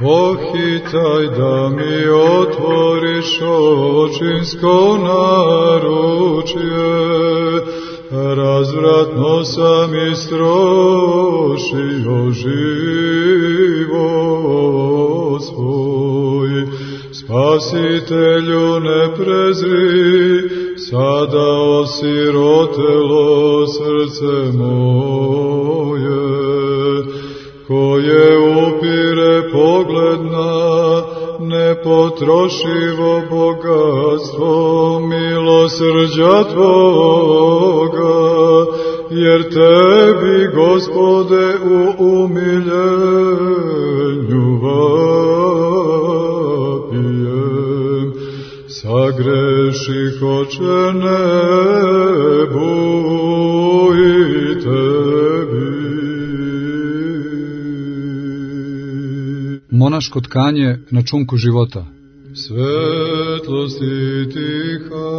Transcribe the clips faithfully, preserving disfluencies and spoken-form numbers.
Pohitaj da mi otvoriš očinsko naručje, razvratno sam istrošio život svoj. Spasitelju ne prezri, sada osirotelo srce moje, koje upire pogled na nepotrošivo bogatstvo milosrđa Tvoga, jer Tebi, Gospode, u umiljenju vapijem. Sagreših, Oče, nebu i Tebi. Monaško tkanje na čunku života. Svetlosti tiha,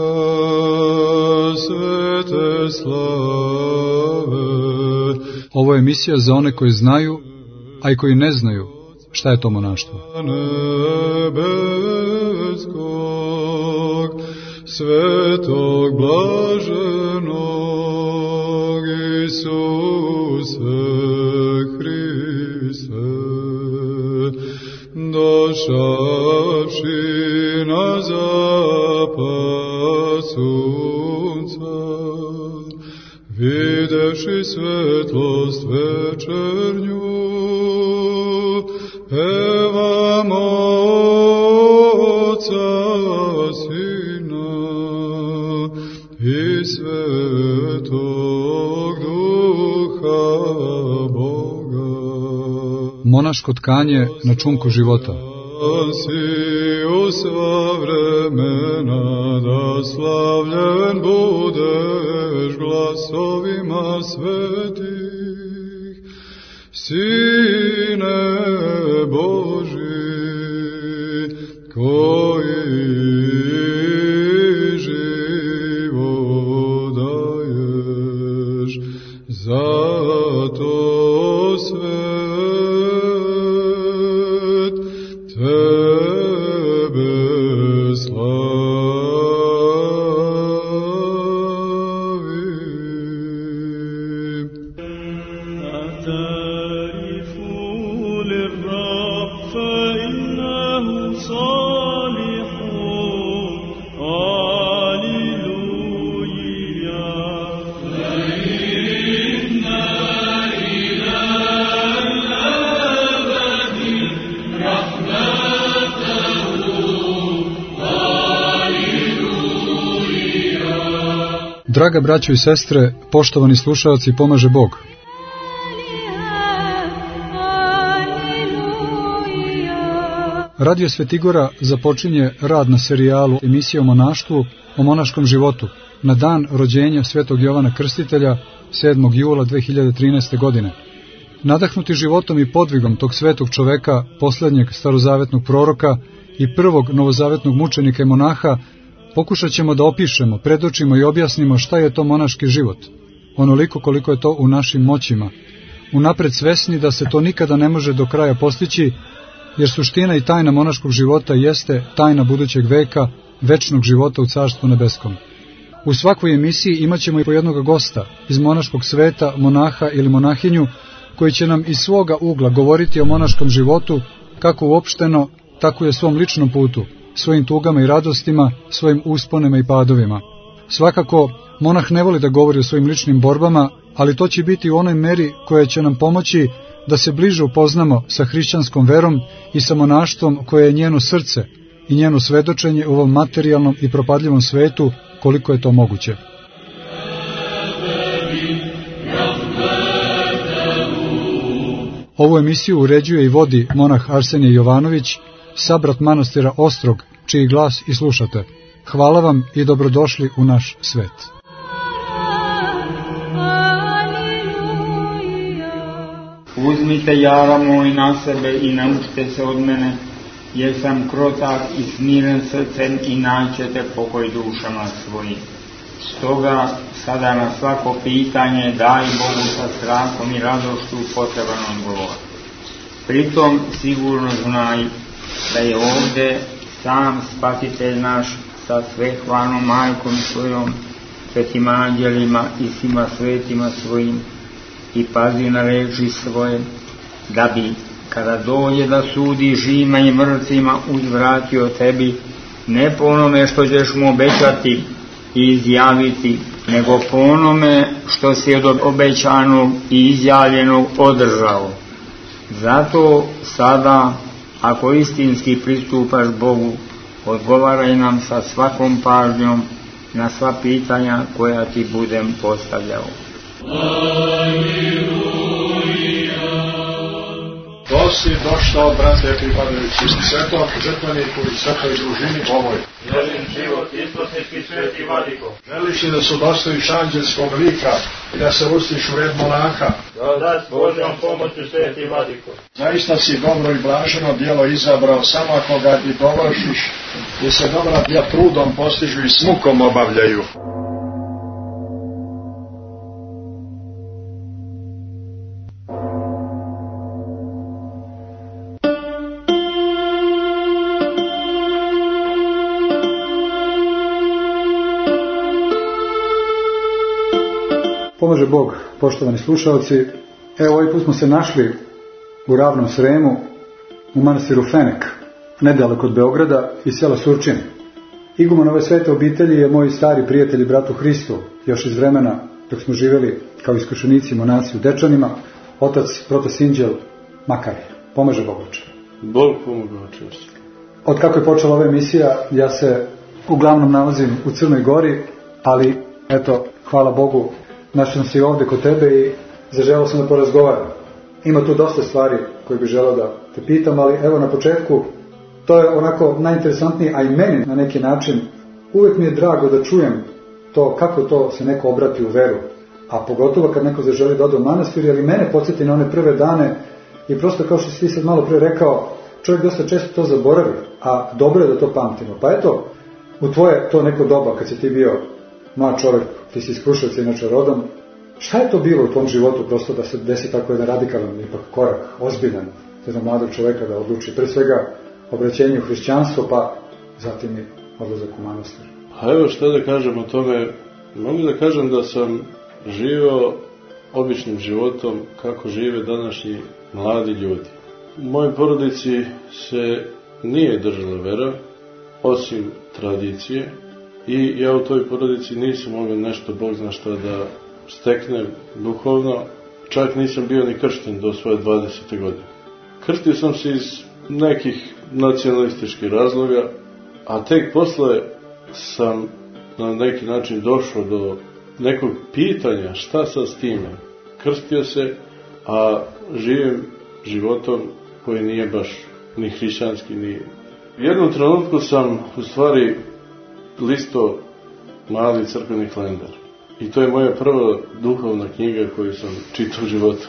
svete slave. Ovo je emisija za one koji znaju, a i koji ne znaju šta je to monaštvo. Nebeskog, svetog blaženog Isuse Hriste, došavši na zapad sunca, videši svetlost večernju, pevamo Otca, Sina i Svetog Duha Boga. Monaško tkanje na čunku života. Si u sva vremena, da slavljen budeš glasovima svetih, Sine Boži, koji život daješ, zato sve Tebe slavim. أعترفوا للرب فإنه صالح. هاليلويا. فإن إلى الأبد Draga braćo i sestre, poštovani slušalci, pomaže Bog. Radio Svetigora započinje rad na serijalu emisije o monaštvu, o monaškom životu, na dan rođenja svetog Jovana Krstitelja, sedmog jula dve hiljade trinaeste. godine. Nadahnuti životom i podvigom tog svetog čoveka, poslednjeg starozavetnog proroka i prvog novozavetnog mučenika i monaha, pokušat ćemo da opišemo, predočimo i objasnimo šta je to monaški život, onoliko koliko je to u našim moćima, unapred svesni da se to nikada ne može do kraja postići, jer suština i tajna monaškog života jeste tajna budućeg veka, večnog života u Carstvu nebeskom. U svakoj emisiji imat ćemo i po jednog gosta iz monaškog sveta, monaha ili monahinju, koji će nam iz svoga ugla govoriti o monaškom životu, kako uopšteno, tako i o svom ličnom putu, svojim tugama i radostima, svojim usponima i padovima. Svakako, monah ne voli da govori o svojim ličnim borbama, ali to će biti u onoj meri koja će nam pomoći da se bliže upoznamo sa hrišćanskom verom i sa monaštvom koje je njeno srce i njeno svedočenje u ovom materijalnom i propadljivom svetu, koliko je to moguće. Ovu emisiju uređuje i vodi monah Arsenije Jovanović, sabrat manastira Ostrog, čiji glas i slušate. Hvala vam i dobrodošli u naš svet. Uzmite jara moj na sebe i naučite se od mene, jer sam krotak i smiren srcem i naćete pokoj dušama svojim. Stoga sada na svako pitanje daj Bogu sa strahom i radošću potreban odgovor. Pritom sigurno znaj da je ovde sam Spasitelj naš sa svehvalnom majkom svojom, svetim anđelima i svima svetima svojim, i pazi na reči svoje, da bi, kada dođe da sudi živima i mrtvima, uzvratio tebi, ne po onome što ćeš mu obećati i izjaviti, nego po onome što si od obećanog i izjavljenog održao. Zato sada, ako istinski pristupaš Bogu, odgovaraj nam sa svakom pažnjom na sva pitanja koja ti budem postavljao. To si došao, brate, pripadajući svetom žrtveniku i svetoj družini ovoj. Želim život isposnički sveti vladiko. Želiš li da se udostojiš anđelskog lika i da se ustiš u red monaha? Da s Božjom pomoću sveti vladiko. Zaista si dobro i blaženo djelo izabrao, samo ako ga i dovršiš, jer se dobra djela trudom postižu i s mukom obavljaju. Pomože Bog, poštovani slušalci. Evo, ovaj put smo se našli u ravnom Sremu, u manastiru Fenek, nedaleko od Beograda i sela Surčin. Iguman ove svete obitelji je moj stari prijatelj i brat u Hristu, još iz vremena dok smo živjeli kao iskušenici monasi u Dečanima, otac protosinđel Makar. Pomože Bog, oče. Bog pomože, oče. Od kako je počela ova emisija, ja se uglavnom nalazim u Crnoj Gori, ali eto, hvala Bogu, našao sam se i ovdje kod tebe i zaželao sam da porazgovaram. Ima tu dosta stvari koje bih želeo da te pitam, ali evo na početku, to je onako najinteresantnije, a i meni na neki način, uvijek mi je drago da čujem to kako to se neko obrati u veru, a pogotovo kad neko zaželi da ode u manastir, jer i mene podsjeti na one prve dane i prosto kao što si ti sad malo prije rekao, čovjek dosta često to zaboravi, a dobro je da to pamtimo. Pa eto, u tvoje to neko doba kad si ti bio mlad čovjek, ti si iz Kruševca inače rodom, šta je to bilo u tvom životu prosto da se desi tako jedan radikalan ipak korak, ozbiljan, jednog mladog čovjeka da odluči pre svega obraćenje u hrišćanstvo, pa zatim i odlazak u manastir? A evo šta da kažem o tome, mogu da kažem da sam živio običnim životom kako žive današnji mladi ljudi. U mojoj porodici se nije držala vera, osim tradicije, i ja u toj porodici nisam mogao nešto, Bog zna šta, da steknem duhovno, čak nisam bio ni kršten do svoje dvadesete godine. Krstio sam se iz nekih nacionalističkih razloga, a tek posle sam na neki način došao do nekog pitanja šta sad s time. Krstio se, a živim životom koji nije baš ni hrišćanski, ni... U jednom trenutku sam u stvari listo mali crkveni kalendar. I to je moja prva duhovna knjiga koju sam čitao u životu.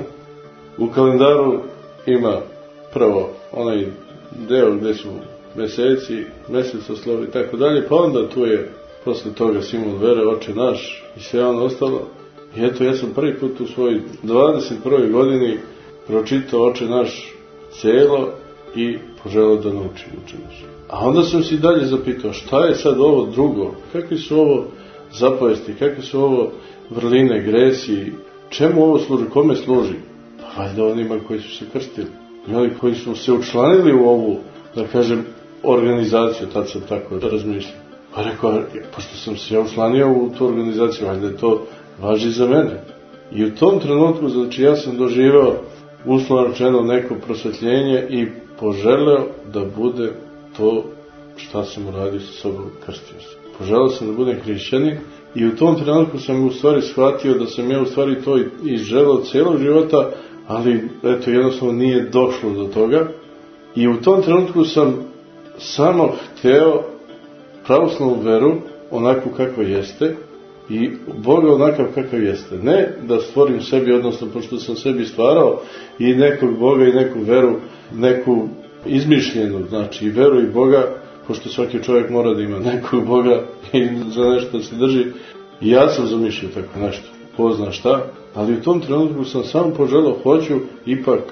U kalendaru ima prvo onaj deo gdje su meseci, mesecoslovi i tako dalje, pa onda tu je posle toga simbol vere, Oče naš i sve ono ostalo. I eto, ja sam prvi put u svojoj dvadeset prvoj godini pročitao Oče naš celo i poželao da naučim Oče naš. A onda sam se i dalje zapitao, šta je sad ovo drugo? Kakvi su ovo zapovesti? Kakve su ovo vrline, gresi? Čemu ovo služi? Kome služi? Pa valjda onima koji su se krstili. I oni koji su se učlanili u ovu, da kažem, organizaciju. Tad sam tako razmišljao. Pa rekao, pošto sam se ja učlanio u tu organizaciju, valjda to važi za mene. I u tom trenutku, znači ja sam doživao uslovno rečeno neko prosvetljenje i poželeo da bude to šta sam uradio sa sobom, krstio se. Poželeo sam da budem hrišćanin i u tom trenutku sam u stvari shvatio da sam ja u stvari to i želeo cijelog života, ali eto jednostavno nije došlo do toga. I u tom trenutku sam samo hteo pravoslavnu veru onakvu kakva jeste i Boga onakav kakav jeste. Ne da stvorim sebi, odnosno pošto sam sebi stvarao i nekog Boga i neku veru, neku izmišljenu, znači veru i Boga, pošto svaki čovjek mora da ima nekog Boga i za nešto se drži. I ja sam zamišljao tako nešto, ko zna šta, ali u tom trenutku sam samo poželao, hoću ipak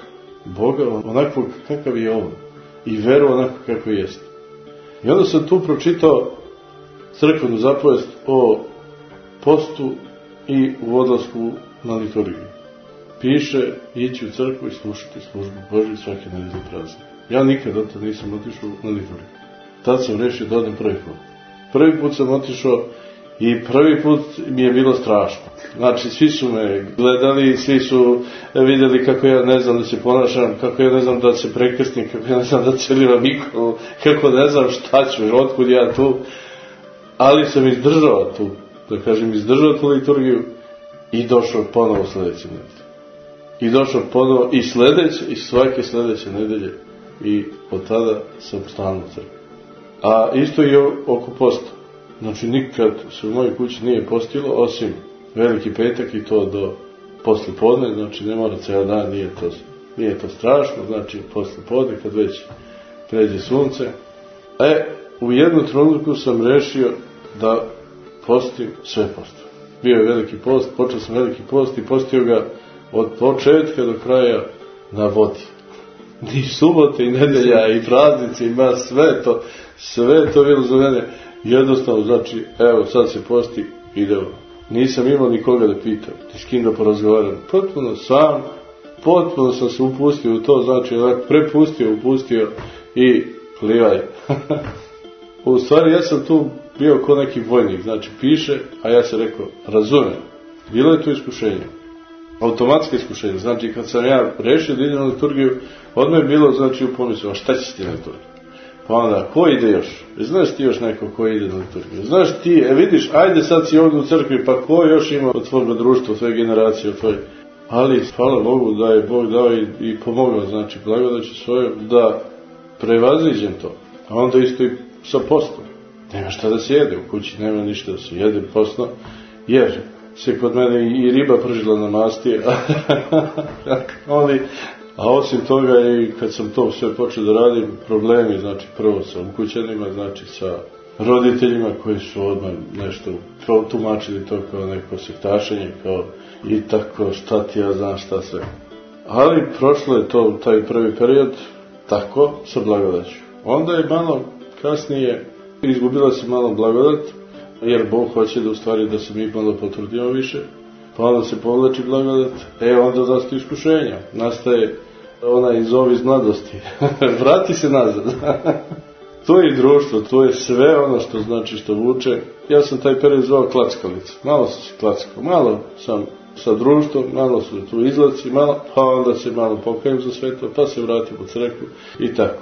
Boga onakvog kakav je on i veru onako kako jeste. I onda sam tu pročitao crkvenu zapovest o postu i u odlasku na liturgiju. Piše ići u crkvu i slušati službu Božju svake nedelje prazne. Ja nikad od tada nisam otišao na liturgiju. Tad sam rešio da odem prvi put. Prvi put sam otišao i prvi put mi je bilo strašno. Znači, svi su me gledali, svi su vidjeli kako ja ne znam da se ponašam, kako ja ne znam da se prekrstim, kako ja ne znam da celiram Nikolu, kako ne znam šta ću, otkud ja tu. Ali sam izdržao tu, da kažem, izdržao tu liturgiju i došao ponovo sledeće nedelje. I došao ponovo i sledeće, i svake sledeće nedelje. I od tada sam stalno u crkvi. A isto i oko posta. Znači, nikad se u mojoj kući nije postilo, osim Veliki petak i to do posle podne, znači ne mora cijel dan, nije to, nije to strašno, znači posle podne kad već pređe sunce. E, u jednu trenutku sam rešio da postim sve posto. Bio je Veliki post, počeo sam Veliki post i postio ga od početka do kraja na vodi. I subote, i nedelja, i praznici, ima sve to, sve to bilo za mene. Jednostavno, znači, evo, sad se posti, idemo. Nisam imao nikoga da pitam, ni s kim da porazgovaram. Potpuno sam, potpuno sam se upustio u to, znači, prepustio, upustio i plivaj. U stvari, ja sam tu bio ko neki vojnik, znači, piše, a ja sam rekao, razumem, bilo je tu iskušenje. Automatsko iskušenje, znači, kad sam ja rešio da idem na liturgiju, odmah je bilo, znači, u pomislu, a šta će ti na liturgiju? Pa onda, ko ide još? Znaš ti još neko ko ide na liturgiju? Znaš ti, e vidiš, ajde sad si ovdje u crkvi, pa ko još ima od svoga društva, od svoje generacije, od tvoje... Ali, hvala Bogu da je Bog dao i, i pomogao, znači, blagodaću svoju, da prevaziđem to. A onda isto i sa postom. Nema šta da se jede, u kući nema ništa da se jede postno, jer se kod mene i riba pržila na masti, ali... A osim toga i kad sam to sve počeo da radim, problemi, znači prvo sa ukućanima, znači sa roditeljima koji su odmah nešto tumačili to kao neko sektašenje, kao i tako, šta ti ja znam šta sve. Ali prošlo je to, taj prvi period, tako, sa blagodaću. Onda je malo kasnije, izgubila se malo blagodat, jer Bog hoće da u stvari da se mi malo potrudimo više, pa onda se povlači blagodat, e onda zasto iskušenja, nastaje onaj zov iz mladosti, vrati se nazad. To je i društvo, to je sve ono što znači što vuče. Ja sam taj period zvao klackalica, malo sam se klackao, malo sam sa društvom, malo su tu izlaci, malo, pa onda se malo pokajem za sve to, pa se vratim u crkvu i tako.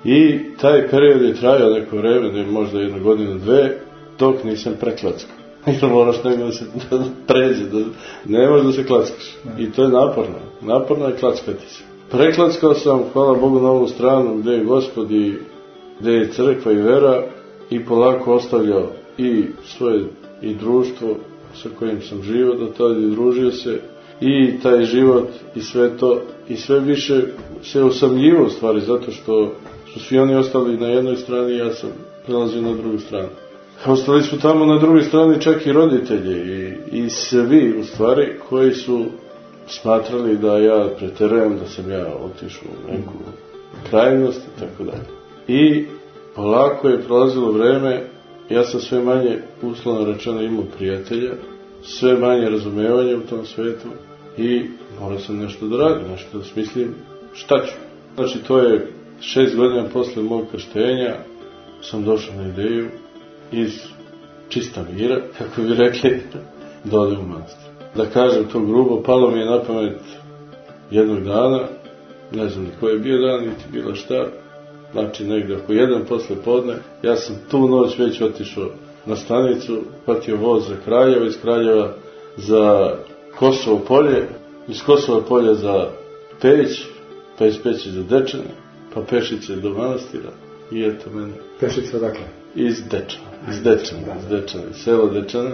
I taj period je trajao neko vreme, ne možda jednu godinu, dve, dok nisam preklackao. Jer moraš nego da se da pređe, da ne možeš da se klackaš. I to je naporno, naporno je klackati se. Preklackao sam, hvala Bogu, na ovu stranu gde je Gospod i gde je crkva i vera i polako ostavljao i svoje i društvo sa kojim sam živio do tada i družio se i taj život i sve to i sve više se osamljivo u stvari zato što su svi oni ostali na jednoj strani i ja sam prelazio na drugu stranu. Ostali su tamo na drugoj strani čak i roditelji i, i svi u stvari koji su smatrali da ja preterujem, da sam ja otišao u neku krajnost i tako dalje. I polako je prolazilo vreme, ja sam sve manje, uslovno rečeno, imao prijatelja, sve manje razumevanja u tom svetu i morao sam nešto da radim, nešto da smislim šta ću. Znači, to je šest godina posle mog krštenja sam došao na ideju iz čista mira, kako bi rekli, da odem u manastir. Da kažem to grubo, palo mi je na pamet jednog dana, ne znam ni koji je bio dan, niti bilo šta, znači negde oko jedan posle podne, ja sam tu noć već otišao na stanicu, patio voz za Kraljevo, iz Kraljeva za Kosovo polje, iz Kosova polja za Peć, pa iz Peći za Dečane, pa Pešice do manastira i eto mene. Pešice dakle? Iz Dečana, iz Dečana, iz Dečana, iz sela Dečana.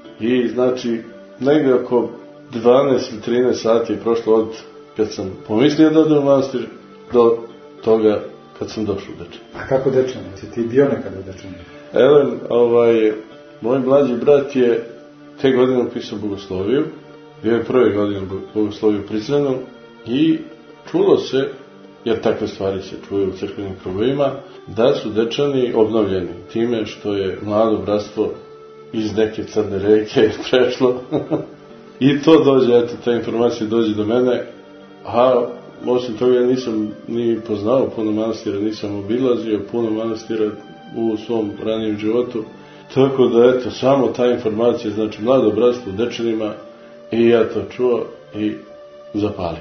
I znači, negde oko dvanaest ili trinaest sati je prošlo od kad sam pomislio da odem u manastir do toga kad sam došao u Dečan. A kako Dečan? Si ti bio nekada u Dečanu? Elen, ovaj, moj mlađi brat je te godine upisao bogosloviju, bio je prve godine bogosloviju Prizrenom i čulo se, jer takve stvari se čuju u crkvenim krugovima, da su Dečani obnovljeni time što je mlado bratstvo iz neke crne reke prešlo. I to dođe, eto, ta informacija dođe do mene, a osim toga ja nisam ni poznao puno manastira, nisam obilazio puno manastira u svom ranijem životu, tako da, eto, samo ta informacija, znači mlado bratstvo u Dečanima, i ja to čuo i zapalio.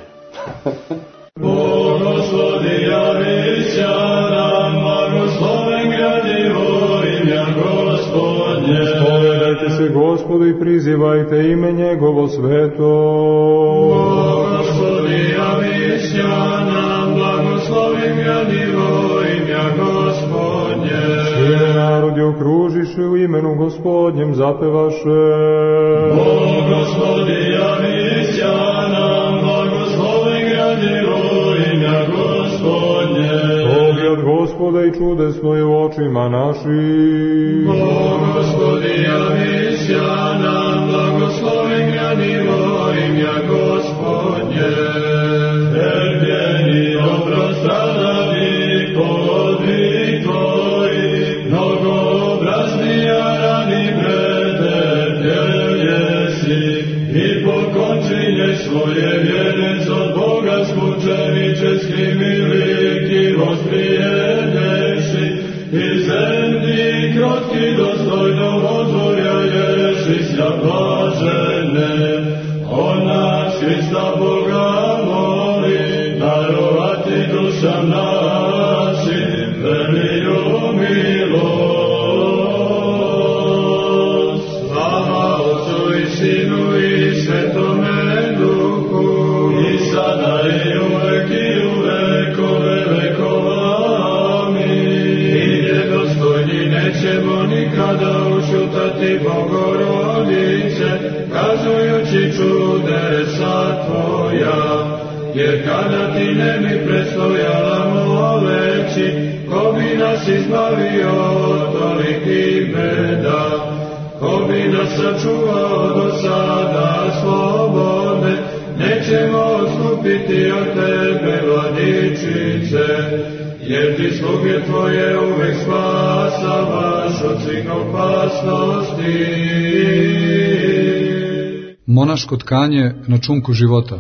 Blagoslovi javića nam, blagosloven gradivo imja Gospodnje. Spovedajte se Gospodu i prizivajte ime njegovo sveto. Blagoslovi javića nam, blagosloven gradivo imja Gospodnje. Svi narodi okružiše u imenu Gospodnjem zapevaše. Blagoslovi javića nam, blagosloven gradivo imja Gospodnje. Pogled Gospoda i čudesno je u očima naših. Blagoslovi javića nam, blagosloven gradivo imja Gospodnje. Trpjeni oprostradavi podvig Tvoj, mnogobrazni jarani pretrpjel jesi, i pokončinje svoje vjenec od Boga smučeničeski miliki ostrijedeši, i zemlji krotki dostojno odvorja Ješisja blažene. On nas Hrista Boga moli, darovati dušam našim veliju milost. Slava Otcu i Sinu i Svetome Duhu, i sada i uvek i u vekove vekova. Amin. I nedostojni nećemo nikada ušutati Bogorodice, kazujući čudesa Tvoja, jer kada Ti ne bi predstojala moleći, ko bi nas izbavio od tolikih beda, ko bi nas sačuvao do sada slobode, nećemo odstupiti od Tebe, Vladičice, jer Ti sluge Tvoje uvek spasavaš od svih opasnosti. Monaško tkanje na čunku života.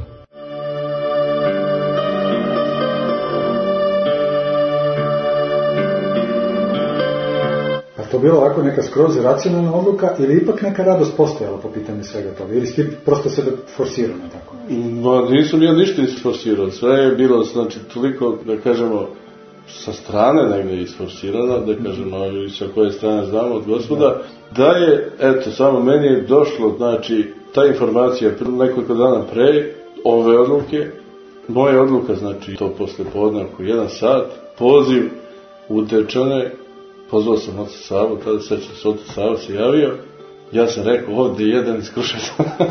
A to bilo ovako neka skroz racionalna odluka ili ipak neka radost postojala po pitanju svega toga? Ili si prosto sebe forsirao na tako? Ma, nisam ja ništa isforsirao. Sve je bilo, znači, toliko, da kažemo, sa strane negdje isforsirano, da kažemo, i sa koje strane znamo od Gospoda, da je, eto, samo meni je došlo, znači, ta informacija nekoliko dana pre ove odluke, moja odluka, znači, to posle podne oko jedan sat, poziv u Dečane, pozvao sam oca Savu, tada sećam se, otac Sava se javio, ja sam rekao, ovdje je jedan iskušenik.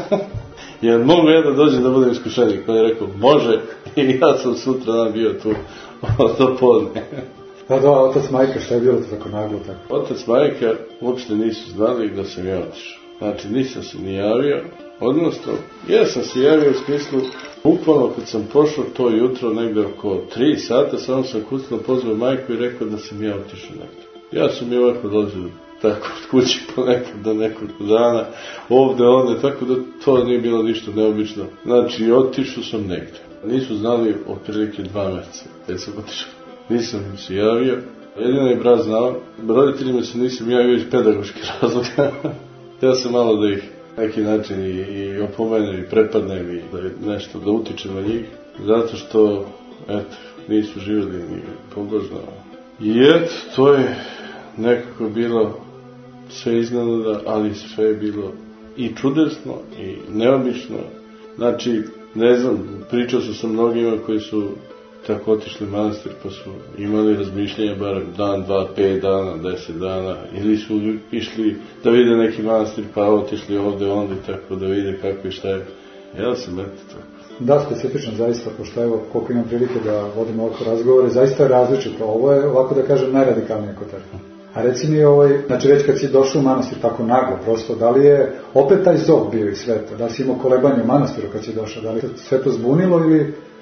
Jer mogu ja da dođem da budem iskušenik, pa je rekao, može, i ja sam sutra dan bio tu do podne. Pa da, otac majka, šta je bilo to tako naglo tako? Otac majka uopšte nisu znali da sam ja otišao. Znači, nisam se ni javio, odnosno, ja sam se javio u smislu, bukvalno kad sam pošao to jutro, negde oko tri sata, samo sam kucno pozvao majku i rekao da sam ja otišao negde. Ja sam i ovako dolazio tako od kući ponekad do nekoliko dana, ovde, ovde, tako da to nije bilo ništa neobično. Znači, otišao sam negde. Nisu znali otprilike dva meseca, gdje sam otišao. Nisam im se javio. Jedino je brat znao, roditeljima se nisam javio iz pedagoških razloga. Htio sam malo da ih neki način i, i opomenem i prepadnem i da nešto da utičem na njih. Zato što, eto, nisu živjeli ni pobožno. I eto, to je nekako bilo sve iznenada, ali sve je bilo i čudesno i neobično. Znači, ne znam, pričao sam sa mnogima koji su tako otišli u manastir, pa su imali razmišljenja bar dan, dva, pet dana, deset dana, ili su išli da vide neki manastir, pa otišli ovde, onda, tako da vide kako i šta je. Ja sam eto tako. Da, specifično zaista, pošto evo koliko imam prilike da vodimo ovako razgovore, zaista je različito. Ovo je, ovako da kažem, najradikalnije kod tebe. A reci mi, ovaj, znači već kad si došao u manastir tako naglo, prosto, da li je opet taj zov bio iz sveta? Da li si imao kolebanje u manastiru kad si došao? Da li se sve to zbunilo ili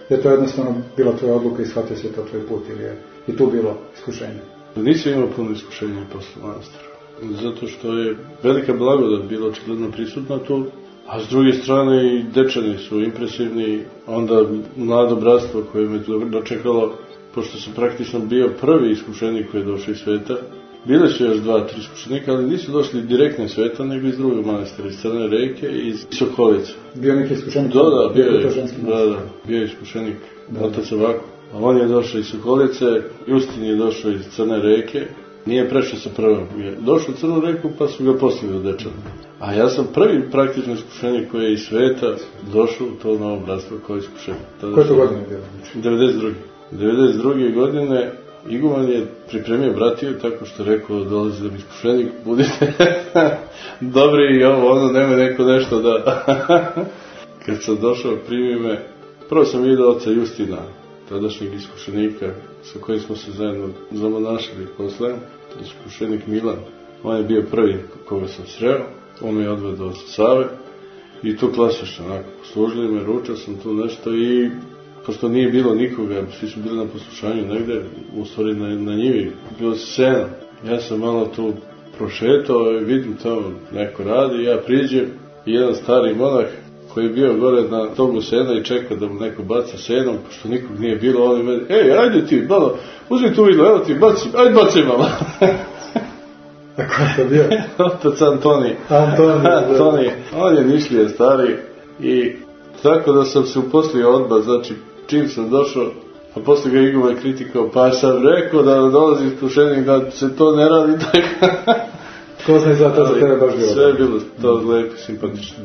je to jednostavno bila tvoja odluka i shvatio se to tvoj put ili je i tu bilo iskušenje? Nisam imao puno iskušenja posle manastira. Zato što je velika blagodat bila očigledno prisutna tu, a s druge strane i dečani su impresivni, onda mlado bratstvo koje me dočekalo, pošto sam praktično bio prvi iskušenik koji je došao iz sveta. Bile su još dva, tri iskušenika, ali nisu došli direktno iz sveta, nego iz drugog manastira, iz Crne Reke i iz Sokolica. Bio neki iskušenik? Da, da, bio je, da, da, bio je iskušenik, otac Ovako. A on je došao iz Sokolice, Justin je došao iz Crne Reke, nije prešao sa prvom. Je došao u Crnu Reku, pa su ga poslali od dečana. A ja sam prvi praktično iskušenik koji je iz sveta došao u to novo bratstvo kao iskušenik. Koje to godine je bilo? devedeset druge devedeset druge godine iguman je pripremio bratiju tako što je rekao, dolazi da mi iskušenik, budite dobri i ovo, ono, nema neko nešto da... Kad sam došao, primi me, prvo sam vidio oca Justina, tadašnjeg iskušenika, sa kojim smo se zajedno zamonašili posle, iskušenik Milan. On je bio prvi koga sam sreo, on me je odvedao sa Save i tu klasično, onako, poslužili me, ručao sam tu nešto i pošto nije bilo nikoga, svi su bili na poslušanju negde, u stvari na, na njivi, bilo se sena. Ja sam malo tu prošetao i vidim tamo neko radi, ja priđem i jedan stari monah koji je bio gore na togu sena i čeka da mu neko baca senom, pošto nikog nije bilo, on je meni, ej, ajde ti, malo, uzmi tu vidlo, evo ti, baci, ajde baci malo. A ko je to bio? Otac Antoni. Antoni, Antoni. On je mišlije stari i tako da sam se uposlio odba, znači čim sam došao, a posle ga iguman kritikao, pa sam rekao da dolazi iskušenik, da se to ne radi tako. Ko zna za to za tebe baš bilo? Sve je bilo to lepo, simpatično.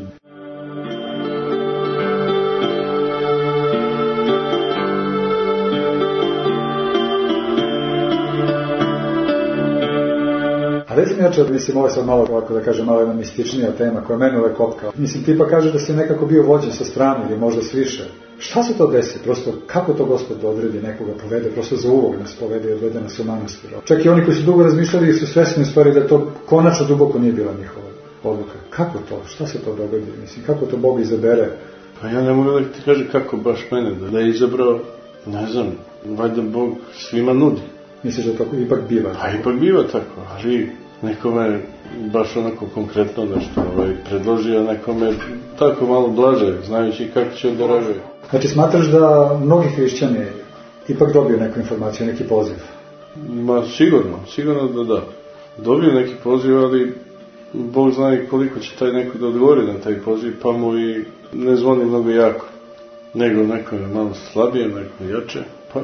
Reci mi, jače, mislim, ovo je sad malo, ovako da kažem, malo jedna mističnija tema koja mene uvek kopka. Mislim, ti pa kaže da si nekako bio vođen sa strane ili možda s više. Šta se to desi? Prosto, kako to Gospod odredi, nekoga povede, prosto za uvog nas povede i odvede nas u manastir. Čak i oni koji su dugo razmišljali su svesni u stvari da to konačno duboko nije bila njihova odluka. Kako to? Šta se to dogodi? Mislim, kako to Bog izabere? Pa ja ne mogu da ti kaže kako baš mene, da je izabrao, ne znam, valjda Bog svima nudi. Misliš da to ipak biva? Pa ipak biva tako, ali nekome baš onako konkretno nešto ovaj, predložio, nekome tako malo blaže, znajući kako će da reaguje. Znači smatraš da mnogi hrišćani ipak dobiju neku informaciju, neki poziv? Ma sigurno, sigurno da da. Dobiju neki poziv, ali Bog zna i koliko će taj neko da odgovori na taj poziv, pa mu i ne zvoni mnogo jako. Nego neko je malo slabije, neko jače, pa...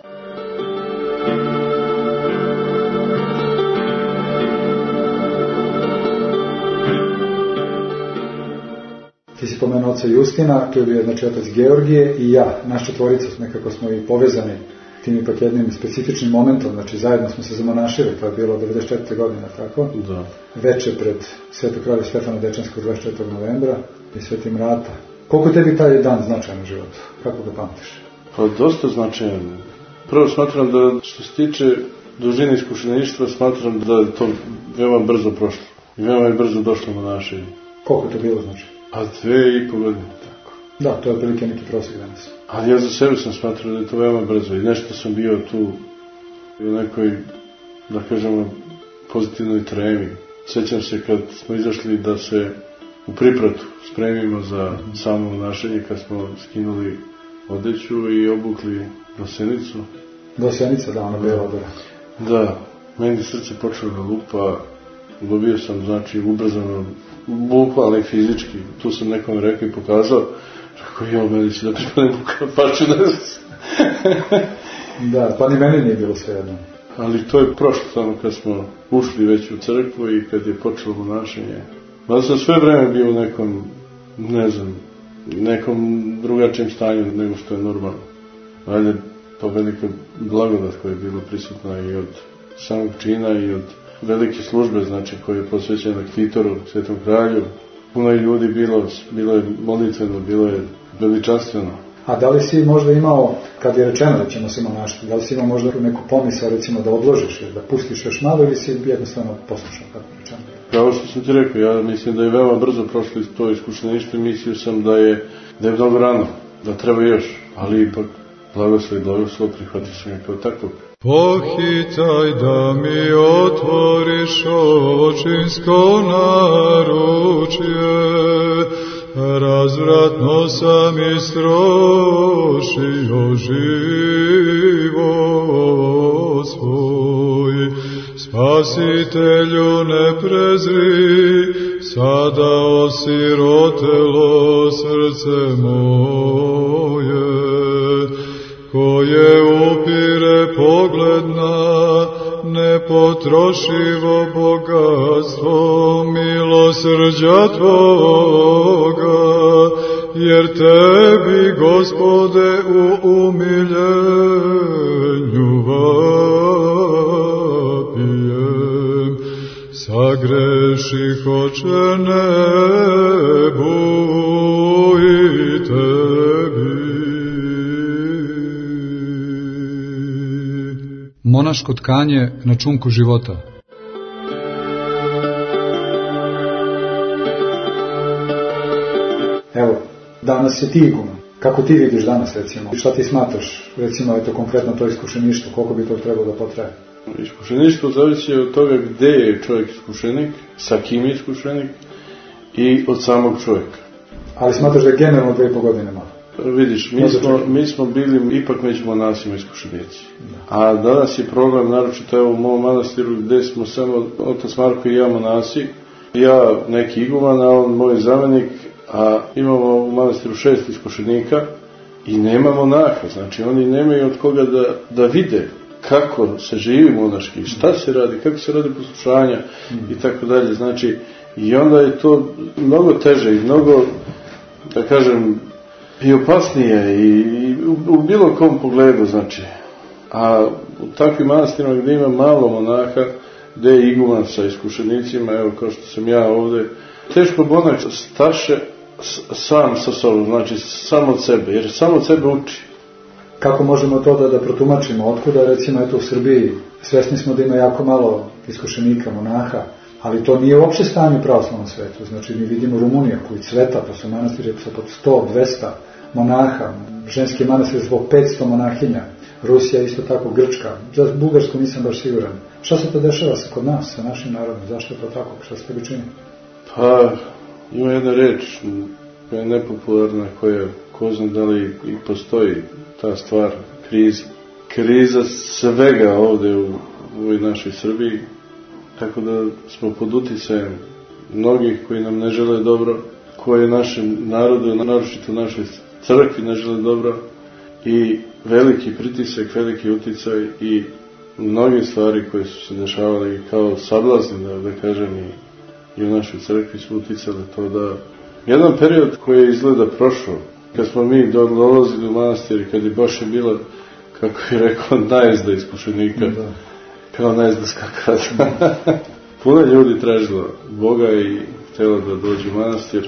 Ti si pomenuo oca Justina, tu je bio znači otac Georgije i ja, naš četvorica, nekako smo i povezani tim ipak jednim specifičnim momentom, znači zajedno smo se zamonašili, to je bilo devedeset četvrte godine, tako? Da. Veče pred Svetog kralja Stefana Dečanskog dvadeset četvrtog novembra i Svetim Rata. Koliko tebi taj dan značajan u životu? Kako ga pamtiš? Pa dosta značajan. Prvo smatram da što se tiče dužine iskušeništva, smatram da je to veoma brzo prošlo. I veoma je brzo došlo monašenje. Koliko je to bilo znači? A dve i po godine, tako. Da, to je otprilike neki prosjek danas. Ali ja za sebe sam smatrao da je to veoma brzo i nešto sam bio tu u nekoj, da kažemo, pozitivnoj tremi. Sjećam se kad smo izašli da se u pripratu spremimo za samo monašenje, kad smo skinuli odeću i obukli glasenicu. Glasenica, da, ona bela odora. Da, meni srce počelo da lupa, dobio sam, znači, ubrzano, bukvalno fizički, tu sam nekom rekao i pokazao, rekao, jo, meni si da pripadim u kapaču nas. Da, pa ni meni nije bilo sve jedno. Ali to je prošlo samo kad smo ušli već u crkvu i kad je počelo monašenje. Da sam sve vreme bio u nekom, ne znam, nekom drugačijem stanju nego što je normalno. Valjda to velika blagodat koja je bila prisutna i od samog čina i od velike službe, znači, koja je posvećena Kvitoru, Svetom kralju. Puno je ljudi bilo, bilo je molitveno, bilo je veličanstveno. A da li si možda imao, kad je rečeno da ćemo se monašiti, da li si imao možda neku pomisao, recimo, da odložiš, da pustiš još malo ili si jednostavno poslušao, kako je rečeno? Kao što sam ti rekao, ja mislim da je veoma brzo prošlo iz to iskušeništvo i mislio sam da je, da je mnogo rano. da treba još, ali ipak blagoslov i blagoslov prihvatio sam ga kao takvog. Pohitaj da mi otvoriš očinsko naručje, razvratno sam istrošio život svoj. Spasitelju ne prezri, sada osirotelo srce moje, koje upire pogled na nepotrošivo bogatstvo milosrđa Tvoga, jer Tebi, Gospode, u umiljenju vapijem. Sagreših, Oče, nebu i Tebi. Monaško tkanje na čunku života. Evo, danas si ti iguman. Kako ti vidiš danas, recimo? Šta ti smatraš, recimo, eto, konkretno to iskušeništvo, koliko bi to trebalo da potraje? Iskušeništvo zavisi od toga gde je čovjek iskušenik, sa kim je iskušenik i od samog čovjeka. Ali smatraš da je generalno dve i po godine malo? Vidiš, mi smo, mi smo bili ipak među monasima iskušenici. A danas je problem, naročito evo u mom manastiru, gde smo samo otac Marko i ja monasi, ja neki iguman, a on moj zamenik, a imamo u manastiru šest iskušenika i nema monaha, znači oni nemaju od koga da, da vide kako se živi monaški, šta se radi, kako se radi poslušanja i tako dalje, znači i onda je to mnogo teže i mnogo, da kažem, i opasnije i, i u, u bilo kom pogledu, znači. A u takvim manastirima gdje ima malo monaha, gdje je iguman sa iskušenicima, evo kao što sam ja ovdje, teško monak staše sam sa sobom, znači sam od sebe, jer sam od sebe uči. Kako možemo to da, da protumačimo? Otkuda, recimo, eto u Srbiji, svesni smo da ima jako malo iskušenika, monaha, ali to nije uopće stanje u pravoslavnom svetu. Znači, mi vidimo Rumunija koji cveta, to su manastiri sa pod sto do dvesta monaha, ženski manastir zbog petsto monahinja, Rusija isto tako, Grčka, za Bugarsku nisam baš siguran. Šta se to dešava sa kod nas, sa našim narodom? Zašto je to tako? Šta se tebi čini? Pa, ima jedna reč koja je nepopularna, koja ko zna da li i postoji ta stvar, kriza. Kriza svega ovde u, u ovoj našoj Srbiji, tako da smo pod uticajem mnogih koji nam ne žele dobro, koje našem narodu, naročito našoj crkvi ne žele dobro, i veliki pritisak, veliki uticaj i mnoge stvari koje su se dešavale kao sablazni, da, da kažem, i, i u našoj crkvi su uticale to da jedan period koji je izgleda prošao, kad smo mi dolazili u manastir, kad je baš je bila, kako je rekao, najezda iskušenika, da. Kao najezda skakata. Puno ljudi tražilo Boga i htjelo da dođe u manastir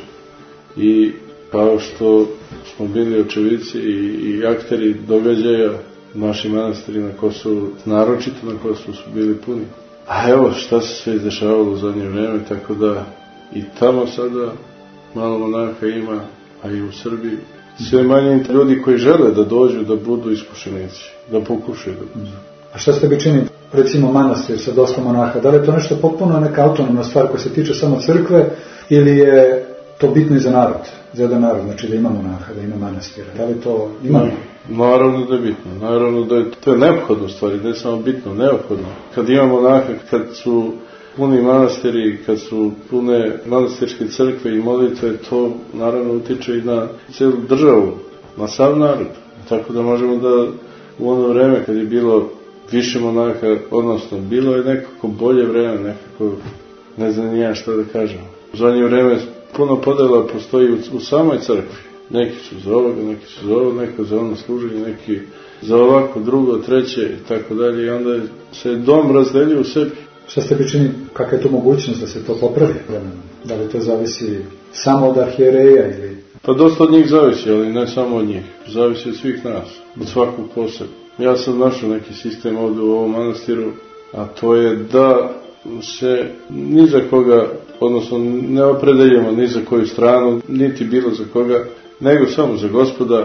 i kao što smo bili očevici i, i akteri događaja, naši manastiri na Kosovu, naročito na Kosovu, su bili puni. A evo šta se sve izdešavalo u zadnje vreme, tako da i tamo sada malo monaha ima, a i u Srbiji. Sve manje ljudi koji žele da dođu da budu iskušenici, da pokušaju da budu. A šta ste bi čini, recimo, manastir sa dosta monaha? Da li je to nešto potpuno neka autonomna stvar koja se tiče samo crkve ili je to bitno i za narod, za jedan narod, znači da ima monaha, da ima manastira? Da li to ima? Naravno da je bitno, naravno da je to je neophodno stvari, ne samo bitno, neophodno. Kad ima monaha, kad su puni manastiri, kad su pune manastirske crkve i molitve, to naravno utiče i na cijelu državu, na sav narod. Tako da možemo da u ono vreme kad je bilo više monaha, odnosno bilo je nekako bolje vreme, nekako, ne znam nijem što da kažem. U zadnje vreme puno podela postoji u, u samoj crkvi. Neki su za ovoga, neki su za ovo, neko za ono služenje, neki za ovako, drugo, treće i tako dalje. I onda se dom razdelio u sebi. Šta ste bi čini, kakva je to mogućnost da se to popravi vremenom? Da li to zavisi samo od arhijereja ili... Pa dosta od njih zavisi, ali ne samo od njih. Zavisi od svih nas, od svakog posebno. Ja sam našao neki sistem ovdje u ovom manastiru, a to je da se ni za koga, odnosno ne opredeljujemo ni za koju stranu, niti bilo za koga, nego samo za Gospoda,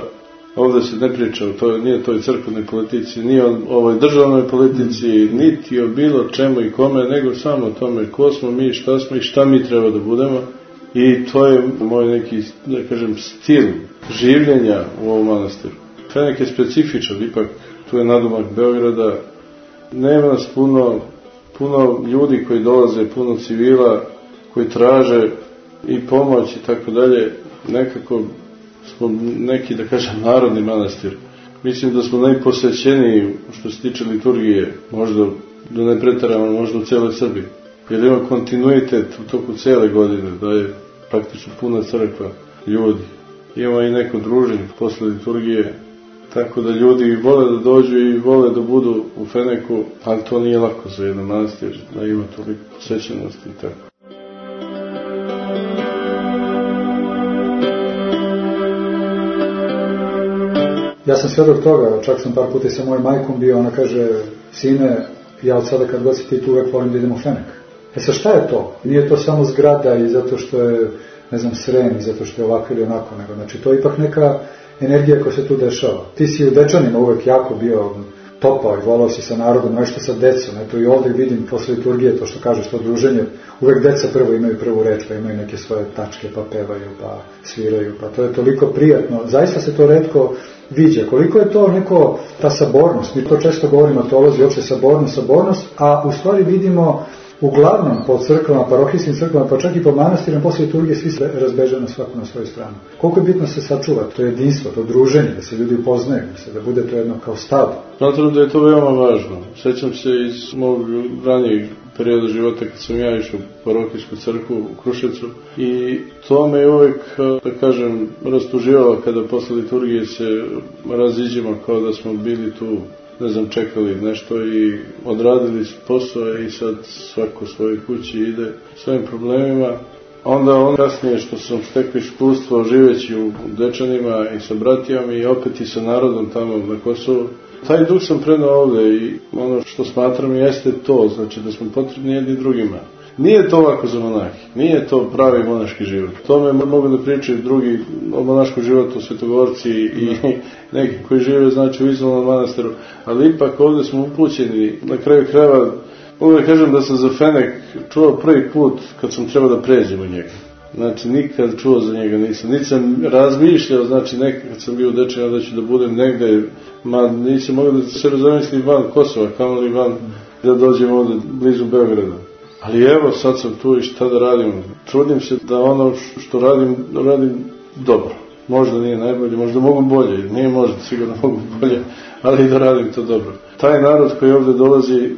Ovdje se ne priča o toj, nije toj crkvenoj politici, ni o ovoj državnoj politici, niti o bilo čemu i kome, nego samo o tome ko smo mi, šta smo i šta mi treba da budemo. I to je moj neki, da kažem, stil življenja u ovom manastiru. Fenek je specifičan, ipak tu je nadomak Beograda, nema nas puno, puno ljudi koji dolaze, puno civila koji traže i pomoć i tako dalje, nekako smo neki, da kažem, narodni manastir. Mislim da smo najposvećeniji što se tiče liturgije, možda, da ne pretaramo, možda u cijeloj Srbiji. Jer ima kontinuitet u toku cijele godine, da je praktično puna crkva ljudi. Ima i neko druženje posle liturgije, tako da ljudi vole da dođu i vole da budu u Feneku, ali to nije lako za jedan manastir, da ima toliko posvećenosti i tako. Ja sam svjedok toga, čak sam par puta i sa mojom majkom bio, ona kaže, sine, ja od sada kad god si ti tu uvek volim da idem u Fenek. E sad šta je to? Nije to samo zgrada i zato što je, ne znam, Srem i zato što je ovako ili onako, nego znači to je ipak neka energija koja se tu dešava. Ti si u Dečanima uvek jako bio topao i volao si sa narodom, nešto sa decom. Eto i ovdje vidim posle liturgije to što kažeš, to druženje, uvek deca prvo imaju prvu reč, pa imaju neke svoje tačke, pa pevaju, pa sviraju, pa to je toliko prijatno. Zaista se to retko viđa. Koliko je to neko, ta sabornost, mi to često govorimo o teoloziji, uopšte sabornost, sabornost, a u stvari vidimo uglavnom po crkvama, parohijskim crkvama, pa čak i po manastirima, posle liturgije svi se razbeže na svaku na svoju stranu. Koliko je bitno se sačuva to jedinstvo, to druženje, da se ljudi upoznaju, da se da bude to jedno kao stado. Smatram da je to veoma važno. Sećam se iz mog ranijeg perioda života kad sam ja išao u parohijsku crkvu u Kruševcu i to me je uvek, da kažem, rastuživalo kada posle liturgije se raziđemo kao da smo bili tu, ne znam, čekali nešto i odradili posao i sad svako svojoj kući ide svojim problemima. Onda on kasnije što sam stekao iskustvo živeći u Dečanima i sa bratijama i opet i sa narodom tamo na Kosovu, taj duh sam prenao ovde i ono što smatram jeste to, znači da smo potrebni jedni drugima. Nije to lako za monahi, nije to pravi monaški život. Tome mogu da pričaju drugi o monaškom životu, svetogorci i neki koji žive, znači, u izolnom manastiru, ali ipak ovdje smo upućeni, na kraju krajeva, uvijek kažem da sam za Fenek čuo prvi put kad sam trebao da pređem u njega. Znači, nikad čuo za njega nisam, niti sam razmišljao, znači, nekad kad sam bio u Dečanima da ću da budem negde, ma nisam mogao da se razmislim van Kosova, kamoli van da dođem ovdje blizu Beograda. Ali evo, sad sam tu i šta da radim. Trudim se da ono što radim, radim dobro. Možda nije najbolje, možda mogu bolje, nije možda, sigurno mogu bolje, ali da radim to dobro. Taj narod koji ovdje dolazi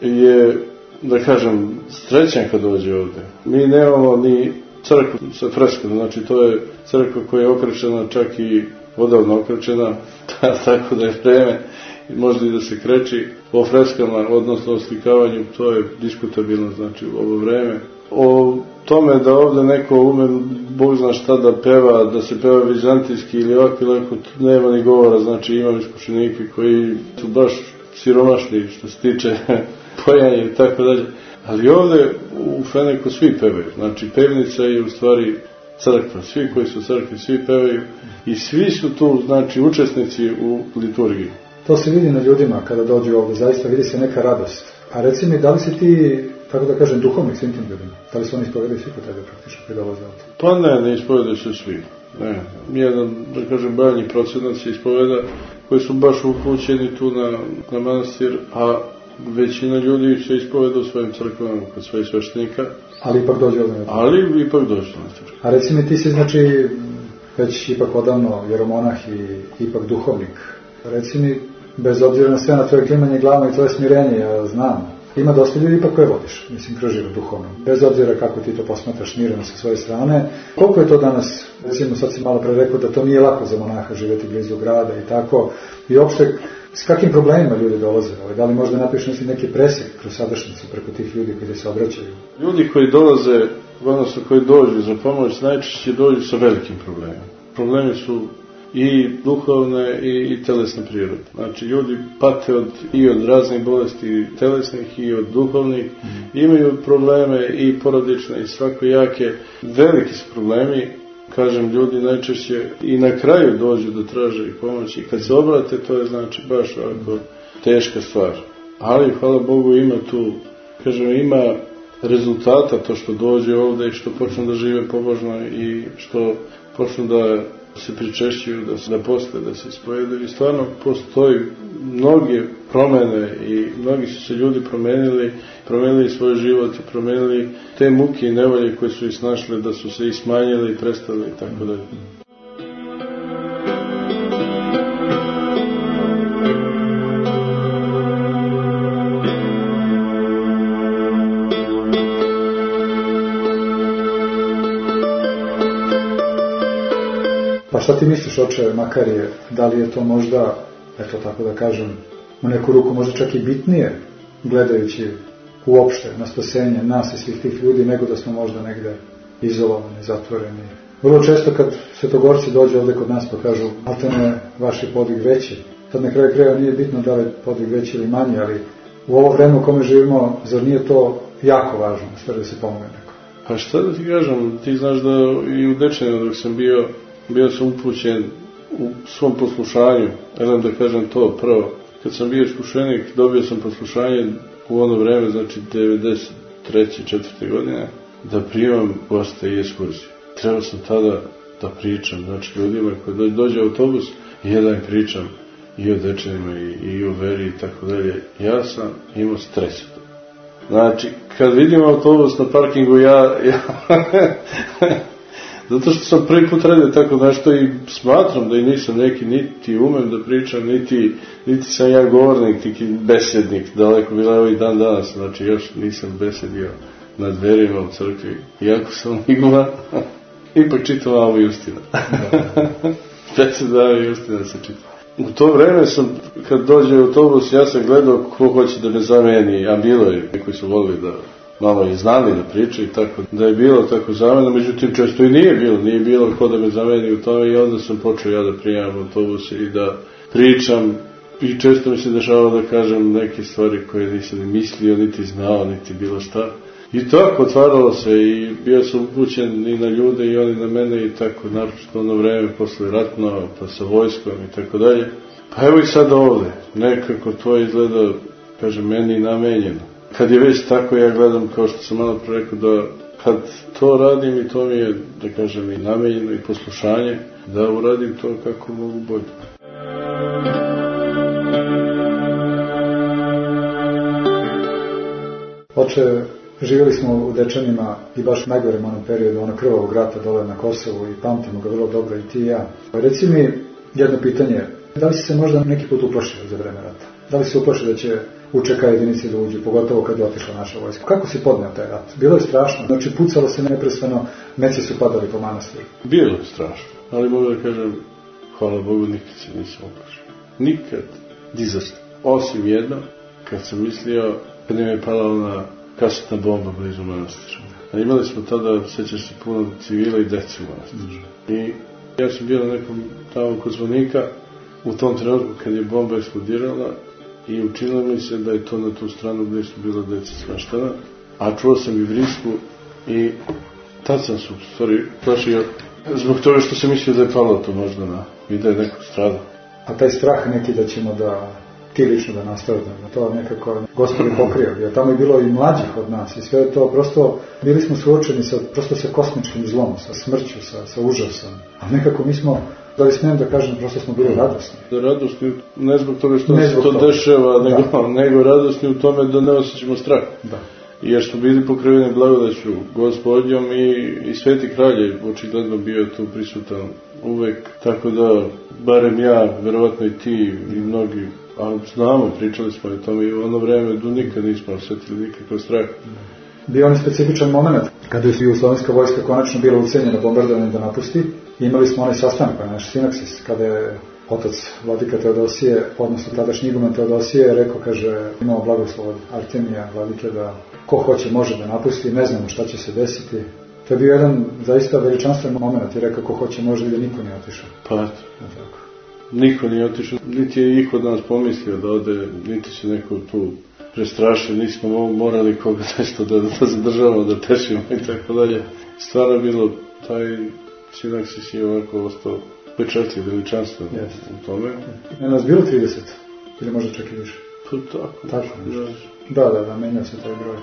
je, da kažem, srećan kad dođe ovdje. Mi nemamo ni crkvu sa freskom, znači to je crkva koja je okrečena, čak i odavno okrečena, tako da je vreme možda i da se kreći o freskama, odnosno o slikavanju, to je diskutabilno, znači u ovo vreme. O tome da ovdje neko ume, Bog zna šta da peva, da se peva vizantijski ili ovako ili ovako, nema ni govora, znači imam iskušenike koji su baš siromašni što se tiče pojanja i tako dalje. Ali ovdje u Feneku svi pevaju, znači pevnica je u stvari crkva, svi koji su u crkvi, svi pevaju i svi su tu, znači, učesnici u liturgiji. To se vidi na ljudima kada dođu ovdje, zaista vidi se neka radost. A reci mi, da li si ti, tako da kažem, duhovnik svim tim ljudima? Da li su oni ispovedali svi kod tebe praktično koji dolaze ovdje? Pa ne, ne ispovedaju se svi. Ne. Jedan, da kažem, manji procenat se ispoveda koji su baš upućeni tu na, na manastir, a većina ljudi se ispoveda u svojim crkvama kod svojih sveštenika. Ali ipak dođe ovdje. Ali ipak dođe na. A reci mi, ti si, znači, već ipak odavno vjeromonah i ipak duhovnik. Reci mi, bez obzira na sve, na tvoje klimanje glavom i tvoje smirenje, ja znam, ima dosta ljudi ipak koje vodiš, mislim, kroz život duhovno. Bez obzira kako ti to posmatraš smireno sa svoje strane. Koliko je to danas, recimo, sad si malo pre rekao da to nije lako za monaha živjeti blizu grada i tako, i uopšte, s kakvim problemima ljudi dolaze? Da li možda napišeš neki presjek kroz sadašnjicu preko tih ljudi koji se obraćaju? Ljudi koji dolaze, odnosno koji dođu za pomoć, najčešće dođu sa velikim problemima. Problemi su i duhovne i, i telesne prirode. Znači, ljudi pate od, i od raznih bolesti telesnih i od duhovnih, mm. imaju probleme i porodične i svakojake. Veliki su problemi kažem, ljudi najčešće i na kraju dođu da traže i pomoć i kad se obrate, to je znači baš ovako teška stvar. Ali, hvala Bogu, ima tu, kažem, ima rezultata to što dođe ovde i što počnu da žive pobožno i što počnu da se pričešćuju, da se da poste, da se ispovedaju. I stvarno postoji mnoge promene i mnogi su se ljudi promenili, promenili svoj život i promenili te muke i nevolje koje su ih snašle, da su se i smanjili i prestali i tako dalje. Pa šta ti misliš, oče Makarije, da li je to možda, eto tako da kažem, u neku ruku možda čak i bitnije, gledajući uopšte na spasenje nas i svih tih ljudi, nego da smo možda negde izolovani, zatvoreni. Vrlo često kad svetogorci dođu ovde kod nas pa kažu, altene vaš je podvig veći. Sad na kraju krajeva nije bitno da li je podvig veći ili manji, ali u ovo vreme u kome živimo, zar nije to jako važno, stvar da se pomogne neko? Pa šta da ti kažem, ti znaš da i u Dečanima dok sam bio, bio sam upućen u svom poslušanju, jednom da kažem to prvo. Kad sam bio iskušenik, dobio sam poslušanje u ono vreme, znači devedeset treće četvrte godine, da primam goste i ekskurziju. Trebao sam tada da pričam, znači ljudima koji dođe autobus i ja da im pričam i o Dečanima i, i o veri i tako dalje. Ja sam imao stres. Znači, kad vidim autobus na parkingu, ja... ja zato što sam prvi put radio tako nešto i smatram da i nisam neki, niti umem da pričam, niti, niti sam ja govornik, niti besednik, daleko bila je ovaj dan danas, znači još nisam besedio na dverima u crkvi, iako sam igla, ipak čitam Avu Justina. Beseda Avu Justina se čita. U to vreme sam, kad dođe autobus, ja sam gledao ko hoće da me zameni, a bilo je, koji su volili da malo i znali da priča i tako, da je bilo tako zamena, međutim često i nije bilo, nije bilo ko da me zameni u tome i onda sam počeo ja da prijemam autobuse i da pričam i često mi se dešavalo da kažem neke stvari koje nisam ni mislio, niti znao, niti bilo šta. I tako otvaralo se i bio sam upućen i na ljude i oni na mene i tako, naročito ono vreme posle ratno, pa sa vojskom i tako dalje. Pa evo i sad ovde, nekako to izgleda, kažem, meni namenjeno. Kad je već tako, ja gledam, kao što sam malo pre rekao, da kad to radim i to mi je, da kažem, i namenjeno i poslušanje, da uradim to kako mogu bolje. Oče, živjeli smo u Dečanima i baš u najgorem onom periodu, ono krvavog rata dole na Kosovu i pamtimo ga vrlo dobro i ti i ja. Reci mi jedno pitanje, da li si se možda neki put uplašio za vreme rata? Da li si uplašio da će učeka jedinice da uđu, pogotovo kad je otišla naša vojska? Kako si podneo taj rat? Bilo je strašno, znači pucalo se neprestano, meci su padali po manastiru. Bilo je strašno, ali mogu da kažem, hvala Bogu, nikad se nisam uplašio. Nikad, dizasto. Osim jedno, kad sam mislio, kad mi je pala ona kasetna bomba blizu manastira. A imali smo tada, sećaš se, puno civila i dece u manastiru. I ja sam bio na nekom tamo kod zvonika, u tom trenutku kad je bomba eksplodirala, i učinilo mi se da je to na tu stranu gdje su bila deca smeštena, a čuo sam i vrisku i tad sam se u stvari plašio zbog toga što sam mislio da je palo to možda na, i da je neko stradao. A taj strah neki da ćemo da ti lično da nastavimo, to nekako Gospod je pokrio, jer tamo je bilo i mlađih od nas i sve to, prosto bili smo suočeni sa, prosto sa kosmičkim zlom, sa smrću, sa, sa užasom, a nekako mi smo, da li smijem da kažem, prosto smo bili radosni. Da radosni, ne zbog toga što se to dešava, nego, nego radosni u tome da ne osjećamo strah. Da. Jer smo bili pokriveni blagodaću Gospodnjom i, i Sveti Kralj je očigledno bio tu prisutan uvek, tako da, barem ja, verovatno i ti i mnogi, ali znamo, pričali smo o tome i u ono vreme da nikad nismo osjetili nikakav strah. Bio on specifičan moment kada je jugoslovenska vojska konačno bila ucenjena bombardovanjem da napusti. Imali smo onaj sastanak, pa naš sinaksis, kada je otac vladika Teodosije, odnosno tadašnji iguman Teodosije, rekao, kaže, imamo blagoslov od Artemija vladike da ko hoće može da napusti, ne znamo šta će se desiti. To je bio jedan zaista veličanstven moment i rekao ko hoće može i da niko nije otišao. Pa, tako. Niko nije otišao, niti je iko od nas pomislio da ode, niti se neko tu prestrašio, nismo morali koga nešto da, da zadržavamo, da tešimo i tako dalje. Stvarno je bilo taj Sinaksis je ovako ostao pečatljiv veličanstvo yes. u tome. Je nas bilo trideset? Ili možda čak i više? Pa tako. Tako da, da, da, da, menjao se taj broj.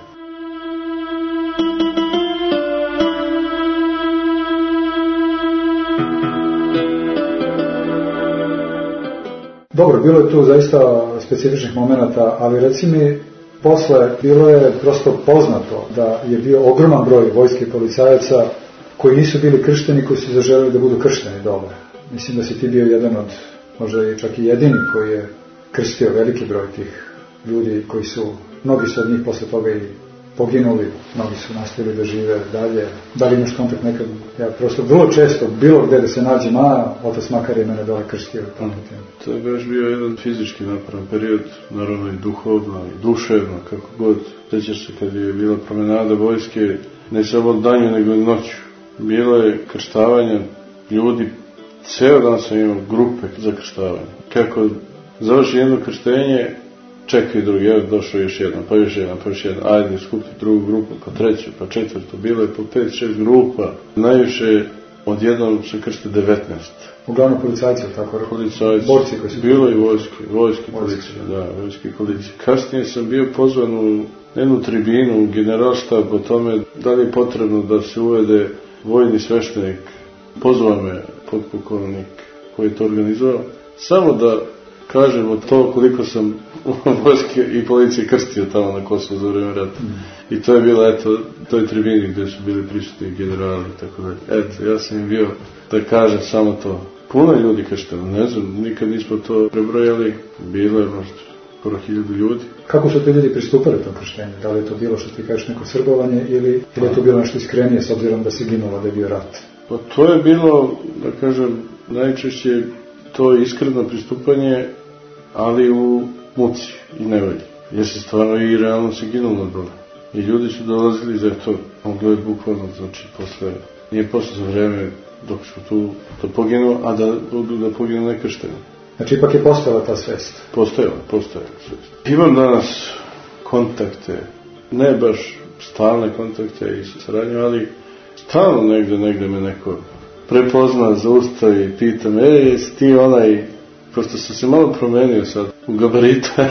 Dobro, bilo je tu zaista specifičnih momenata, ali reci mi, posle bilo je prosto poznato da je bio ogroman broj vojske i policajaca koji nisu bili kršteni, koji su zaželeli da budu kršteni dobro. Mislim da si ti bio jedan od, možda i čak i jedini koji je krstio veliki broj tih ljudi koji su, mnogi su od njih posle toga i poginuli, mnogi su nastavili da žive dalje. Da li imaš kontakt nekad? Ja prosto vrlo često, bilo gde da se nađe, ma, otac Makar je mene dole krstio. Mm. To je baš bio jedan fizički napravan period, naravno i duhovno, i duševno, kako god. Sjećaš se kad je bila promenada vojske, ne samo danju, nego i noću. Bilo je krštavanja ljudi, ceo dan sam imao grupe za krštavanje. Kako završi jedno krštenje, čekaju drugi, evo došao još jedan, pa još jedan, pa još jedan, ajde skupiti drugu grupu, pa treću, pa četvrtu, bilo je po pet, šest grupa, najviše odjednom se krste devetnaest. Uglavnom policajci, tako? Policajci, borci koji su... Bilo i vojske, vojske policije, da, vojske policije. Kasnije sam bio pozvan u jednu tribinu, u generalštab o tome da li je potrebno da se uvede vojni sveštenik. Pozvao me potpukovnik koji je to organizovao, samo da kažemo to koliko sam u vojske i policiji krstio tamo na Kosovu za vreme rata. Mm. I to je bilo, eto, toj tribini gdje su bili prisutni generali i tako dalje. Eto, ja sam im bio, da kažem samo to. Puno ljudi kršteno, ne znam, nikad nismo to prebrojali, bilo je možda skoro hiljadu ljudi. Kako su te ljudi pristupali tom krštenju? Da li je to bilo što ti kažeš neko srbovanje ili, ili je to bilo nešto iskrenije s obzirom da se ginulo, da je bio rat? Pa to je bilo, da kažem, najčešće to iskreno pristupanje, ali u muci i nevolji. Jer se stvarno i realno se ginulo dole. I ljudi su dolazili za to, moglo je bukvalno, znači, posle, nije posle za vreme dok su tu da poginu, a da budu da poginu nekršteni. Znači, ipak je postojala ta svest? Postojala, postojala svest. Imam danas kontakte, ne baš stalne kontakte i sa saradnjom, ali stalno negde, negde me neko prepozna, zaustavi i pita me, ej, jesi ti onaj, prosto sam se malo promenio sad u gabarita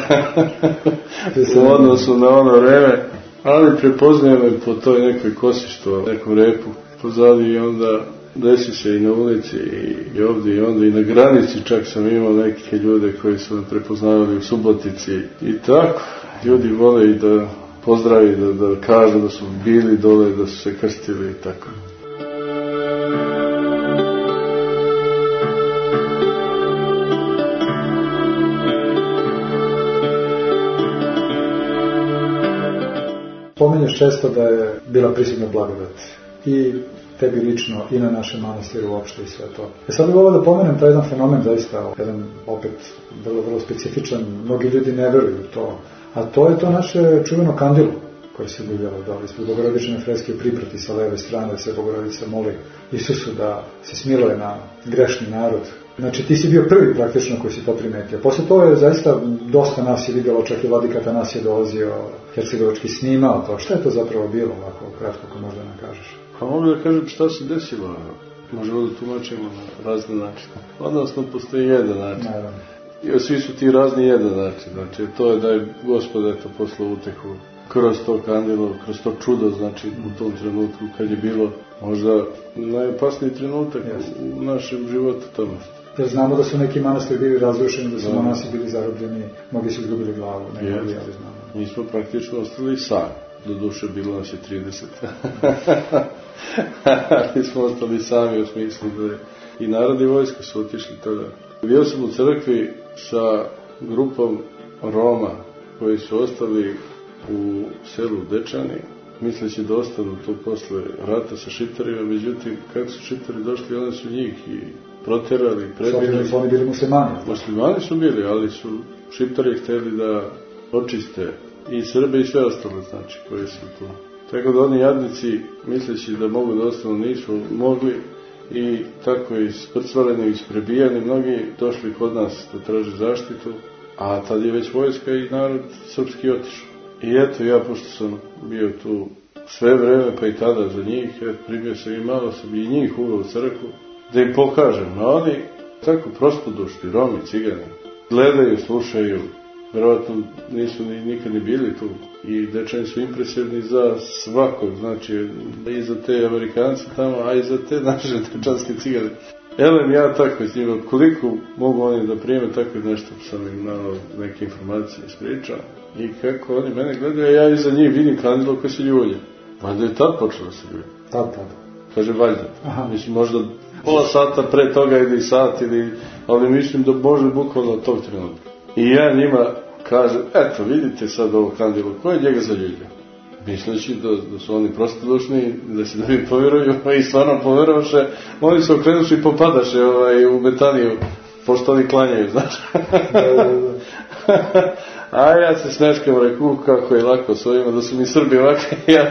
u odnosu na ono vreme, ali prepoznaje me po toj nekoj kosi što nekom repu pozadi i onda desi se i na ulici i, i ovdje i onda i na granici čak sam imao neke ljude koji su me prepoznavali u Subotici i tako, ljudi vole i da pozdravi, da, da kažu da su bili dole, da su se krstili i tako. Pominješ često da je bila prisutna blagodat i tebi lično i na našem manastiru uopšte i sve to. E sad bih volio da pomenem taj jedan fenomen, zaista jedan opet vrlo, vrlo specifičan, mnogi ljudi ne veruju to, a to je to naše čuveno kandilo koje se divljalo dole ispred bogorodične freske u priprati sa leve strane, da se Bogorodica moli Isusu da se smiluje na grešni narod. Znači ti si bio prvi praktično koji si to primetio. Posle toga je zaista dosta nas je vidjelo, čak i Vladika Atanasije dolazio, hercegovački snimao to. Šta je to zapravo bilo, ovako kratko ko možda nam kažeš? Pa mogu da kažem šta se desilo, možemo da tumačimo na razne načine. Odnosno postoji jedan način. Naravno. I svi su ti razni jedan način. Znači to je da je Gospod eto poslao utehu kroz to kandilo, kroz to čudo, znači u tom trenutku kad je bilo možda najopasniji trenutak yes. u našem životu tamo. Jer znamo da su neki manastiri bili razrušeni, da su da. monasi bili zarobljeni, mnogi su izgubili glavu, ne yes. ali znamo. Mi smo praktično ostali sami, do duše bilo nas je trideset. Ali smo ostali sami u smislu da je i narod i vojska su otišli tada. Bio sam u crkvi sa grupom Roma koji su ostali u selu Dečani, misleći da ostanu to posle rata sa Šiptarima, međutim, kako su Šiptari došli, oni su njih i proterali, prebili. Oni bili muslimani. Muslimani su bili, ali su Šiptari hteli da očiste i Srbe i sve ostale, znači, koje su tu. Tako da oni jadnici, misleći da mogu da ostanu, nisu mogli i tako isprcvarani, isprebijani, mnogi došli kod nas da traže zaštitu, a tad je već vojska i narod srpski otišao. I eto, ja, pošto sam bio tu sve vreme, pa i tada za njih, primio sam i malo sam i njih uveo u crkvu, da im pokažem, a oni tako prostodušni, Romi, Cigani, gledaju, slušaju, verovatno nisu ni, nikad ni bili tu i dečani su impresivni za svakog, znači i za te Amerikance tamo, a i za te naše dečanske Cigane. Elem, ja tako s njima, koliko mogu oni da prime, tako nešto sam im navao neke informacije ispričao. I kako oni mene gledaju, ja iza njih vidim kandilo koji se ljulja. Valjda je tad počelo da se ljulja. Tad, tad. Kaže, valjda. Mislim, možda pola sata pre toga ili sat, ili, ali mislim da može bukvalno od tog trenutka. I ja njima kažem, eto, vidite sad ovo kandilo, ko je njega zaljulja? Misleći da, da su oni prostodušni, da se da mi povjeruju i stvarno povjerovaše, oni su okrenuši i popadaše ovaj, u Betaniju, pošto oni klanjaju, znaš. A ja se smeškam, reku, kako je lako s ovima, da su mi Srbi ovakvi, ja,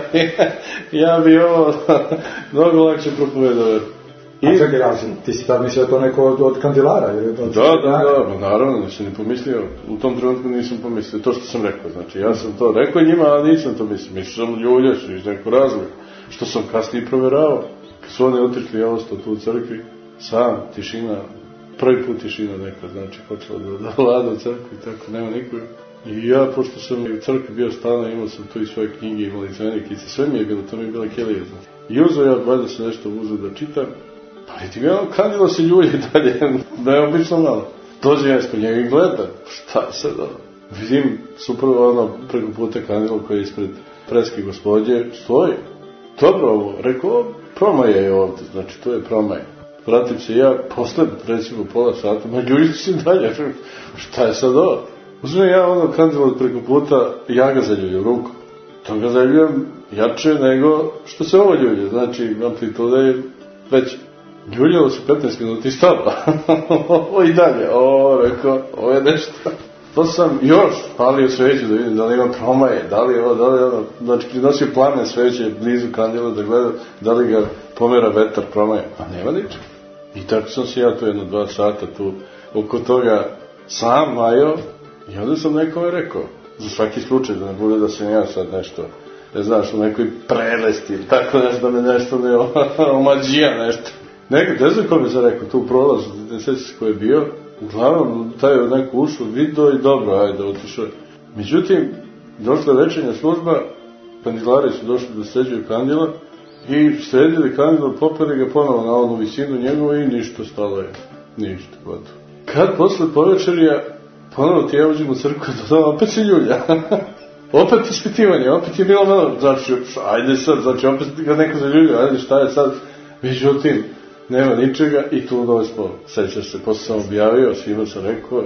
ja bi ovo mnogo lakše propovedao. I... A čekaj, ja, ti si tad mislio to neko od, od kandilara? Ili od da, da, da, da, naravno, nisam ni pomislio, u tom trenutku nisam pomislio, to što sam rekao, znači, ja sam to rekao njima, ali nisam to mislio, mislio sam ljuljaš iz neko razlog, što sam kasnije provjeravao, kad su oni otišli, ja ostao tu u crkvi, sam, tišina, prvi put tišina neka, znači, počela da, da vlada u crkvi, tako, nema nikoga. I ja, pošto sam u crkvi bio stalno, imao sam tu i svoje knjige, imali cvenikice, sve mi je bilo, to mi je bila kelija, znači. I uzeo ja, valjda se nešto uzeo da čitam, pa vidim, ja kandilo se ljulje dalje, da je obično malo. Dođe ja ispod njega i gledam, šta se da... Vidim, supravo ono, preko puta kandilo koje je ispred preske gospodje, stoji. Dobro ovo, rekao, promaja je ovde, znači to je promaja. Vratim se ja, posle, recimo pola sata, ma ljulji se dalje, šta je sad ovo? Uzmem ja ono kandilo preko puta, ja ga zaljulju ruku. To ga zaljuljam jače nego što se ovo ljulje, znači amplituda je veća. Ljuljalo se petnaest minuta i stalo. Ovo i dalje. O, rekao, ovo je nešto. To sam još palio sveću da vidim da li ima promaje, da li je ovo, da li je ono. Znači, prinosio plane sveće blizu kandila da gleda da li ga pomera vetar promaje. A nema ničeg. I tako sam se ja to jedno dva sata tu oko toga sam majao i onda sam nekome rekao, za svaki slučaj, da ne bude da sam ja sad nešto, ne znaš, u nekoj prelesti, tako nešto, da me nešto ne omađija nešto. Neko, ne znam ko mi se rekao, tu prolaz, ne sećam se ko je bio, uglavnom, taj je neko ušao, vidio i dobro, ajde, otišao. Međutim, došla večernja služba, kandilari su došli da sređuju kandila i sredili kandila, popeli ga ponovo na onu visinu njegovu i ništa stalo je. Ništa, gotovo. Kad posle povečerja, ponovo ti ja uđem u crkvu, da opet se ljulja. Opet ispitivanje, opet je bilo malo, znači, ajde sad, znači, opet ga neko zaljulja, ajde, šta je sad, međutim, nema ničega i tu dođe smo, sećaš se, posle sam objavio, svima sam rekao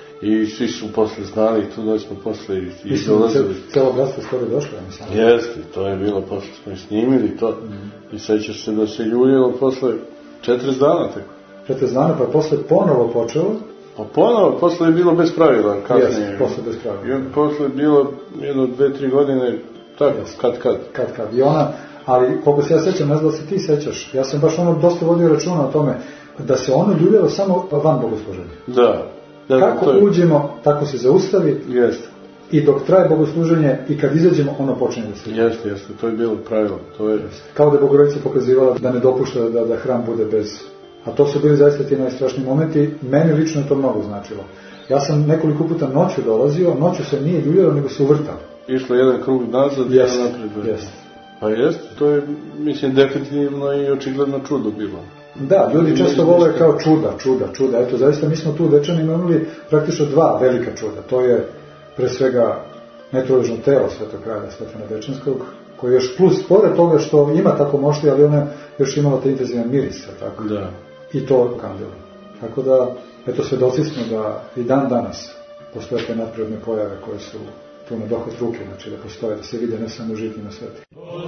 i svi su posle znali i tu dođe smo posle i, i dolazili. Celo bratstvo skoro došlo, ja mislim. Jeste, to je bilo, posle smo i snimili to mm. i sećaš se da se ljuljilo posle četrdeset dana tako. četrdeset dana, pa posle ponovo počelo? Pa ponovo, posle je bilo bez pravila, kasnije. Jeste, posle bez pravila. I posle je bilo jedno, dve, tri godine, tako, yes. kad, kad. Kad, kad. I ona, ali koliko se ja sećam, ne znam da se ti sećaš, ja sam baš ono dosta vodio računa o tome, da se ono ljuljalo samo van bogosluženja. Da. da Kako je... uđemo, tako se zaustavi. Jeste. I dok traje bogosluženje i kad izađemo, ono počinje da se ljulja. Jeste, jeste, to je bilo pravilo. To je... Kao da je Bogorodica pokazivala da ne dopušta da, da hram bude bez... A to su bili zaista ti najstrašniji momenti, meni lično je to mnogo značilo. Ja sam nekoliko puta noću dolazio, noću se nije ljuljalo, nego se uvrtao. Išlo jedan krug nazad i yes. jedan napred. Yes. Pa jest, to je, mislim, definitivno i očigledno čudo bilo. Da, ljudi često vole kao čuda, čuda, čuda. Eto, zaista mi smo tu dečani imali praktično dva velika čuda. To je, pre svega, netrolično telo Svetog Kralja Stefana Dečanskog, koji je još plus, pored toga što ima tako mošti, ali ona još imala te intenzivan miris, tako? Da. I to kandilo. Tako da, eto, svedoci smo da i dan danas postoje te nadprirodne pojave koje su tu na dohod ruke, znači da postoje, da se vide ne samo žitni na sveti.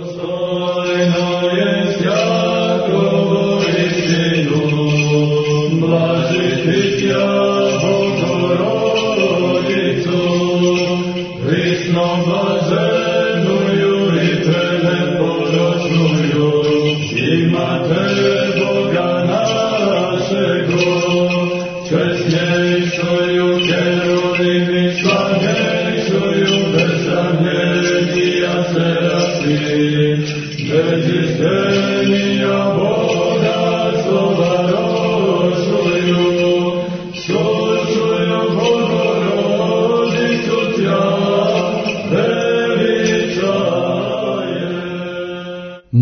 Postojno je Jakovo istinu, blažititja Bogorodicu, prisno blaženuju i te neporočnuju, imate Boga našego, česnejšoju kerolini slavnejšoju, bez zamljenija serafim.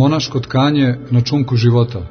Monaško tkanje na čunku života.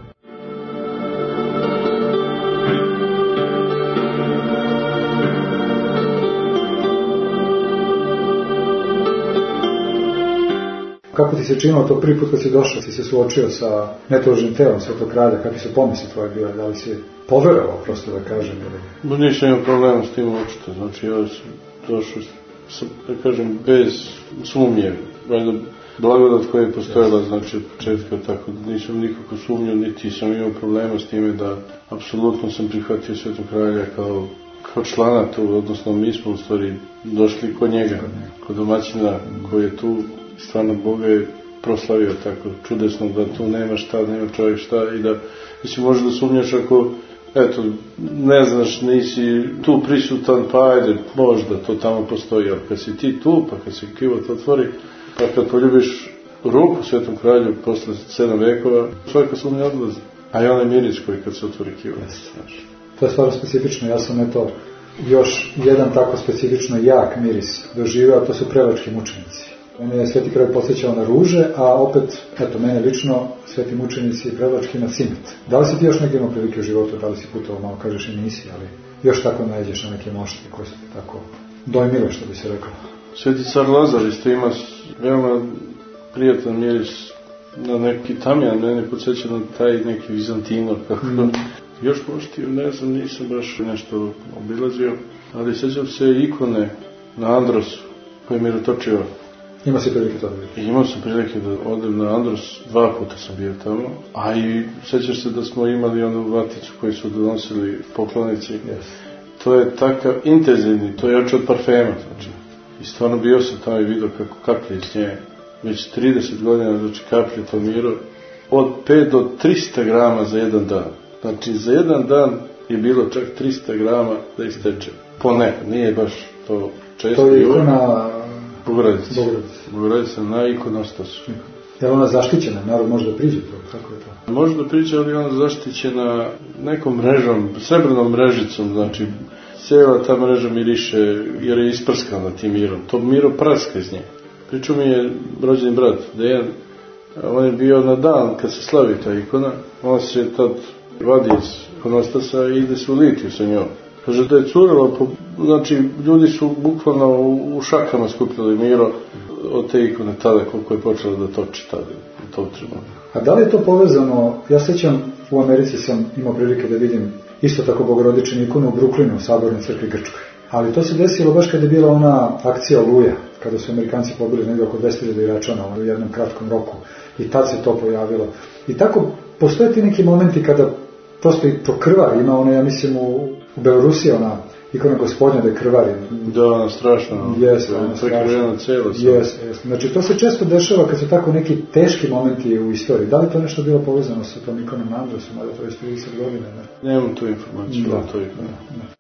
Kako ti se činilo to prvi put kad si došao, si se suočio sa netoložnim telom Svetog Kralja, kakvi su pomisli tvoje bile, da li si poverovao, prosto da kažem? Ili... Bo nisam imao problema s tim očito, znači ja sam došao, sam, da kažem, bez sumnje, valjda blagodat koja je postojala, znači od početka, tako da nisam nikako sumnjao, niti sam imao problema s time da apsolutno sam prihvatio Svetog Kralja kao, kao člana tu, odnosno mi smo u stvari došli kod njega, kod domaćina koji je tu. Stvarno Boga je proslavio tako čudesno da tu nema šta, nema čovjek šta i da si možeš da sumnjaš ako, eto, ne znaš, nisi tu prisutan, pa ajde, možda to tamo postoji, ali kad si ti tu, pa kad se kivot otvori, pa kad poljubiš ruku Svetom Kralju posle sedam vekova, svaka sumnja odlazi. A i onaj miris koji kad se otvori kivot. Znaš. To je stvarno specifično, ja sam eto još jedan tako specifično jak miris doživio, a to su prevački mučenici. Mene je Sveti Kralj podsjećao na ruže, a opet, eto, mene lično, sveti mučenici i prevački na cimet. Da li si ti još negdje imao prilike u životu, da li si putovao, malo kažeš i nisi, ali još tako nađeš na neke mošti koje su ti tako dojmile, što bi se rekao? Sveti car Lazar isto ima veoma prijatan miris na neki tamjan, mene podsjeća na taj neki Vizantinor, kako mm. još moštio, ne znam, nisam baš nešto obilazio, ali sjećam se ikone na Androsu, koje mi je točio. Imao si prilike to da vidiš? Imao sam prilike da odem na Andros, dva puta sam bio tamo, a i sećaš se da smo imali onu vaticu koju su donosili poklonici. Yes. To je takav intenzivni, to je jače od parfema, znači. I stvarno bio sam tamo i vidio kako kaplje iz nje, već trideset godina, znači kaplje to miro, od pet do trista grama za jedan dan. Znači za jedan dan je bilo čak trista grama da isteče. Ponekad, nije baš to često. To je ikona... Bogorodica. Bogorodica na ikonostasu. Je li ona zaštićena? Narod može da priđe to? Kako je to? Može da priđe, ali ona zaštićena nekom mrežom, srebrnom mrežicom, znači cijela ta mreža miriše jer je isprskana tim mirom. To miro praska iz nje. Pričao mi je rođeni brat, Dejan, on je bio na dan kad se slavi ta ikona, on se tad vadi iz ikonostasa i ide se u litiju sa njom. Kaže da je curilo, po, znači ljudi su bukvalno u, u šakama skupljali miro od te ikone tada koliko je počelo da toči tada u tom trenutku. A da li je to povezano, ja sjećam u Americi sam imao prilike da vidim isto tako bogorodičnu ikonu u Brooklynu, u Sabornoj crkvi Grčkoj. Ali to se desilo baš kada je bila ona akcija Oluja, kada su Amerikanci pobili negdje oko dvesta hiljada Iračana u jednom kratkom roku. I tad se to pojavilo. I tako postoje ti neki momenti kada prosto i prokrvari, ima ona, ja mislim, u, u Belorusiji ona ikona Gospodnja da je krvari. Da, ona strašna. Jeste, ona strašna. Jeste, jeste. Znači, to se često dešava kad su tako neki teški momenti u istoriji. Da li to nešto bilo povezano sa tom ikonom na Androsu, mada to je trideset godina? Ne? Nemam tu informaciju. Da, to je ikona. Da, da.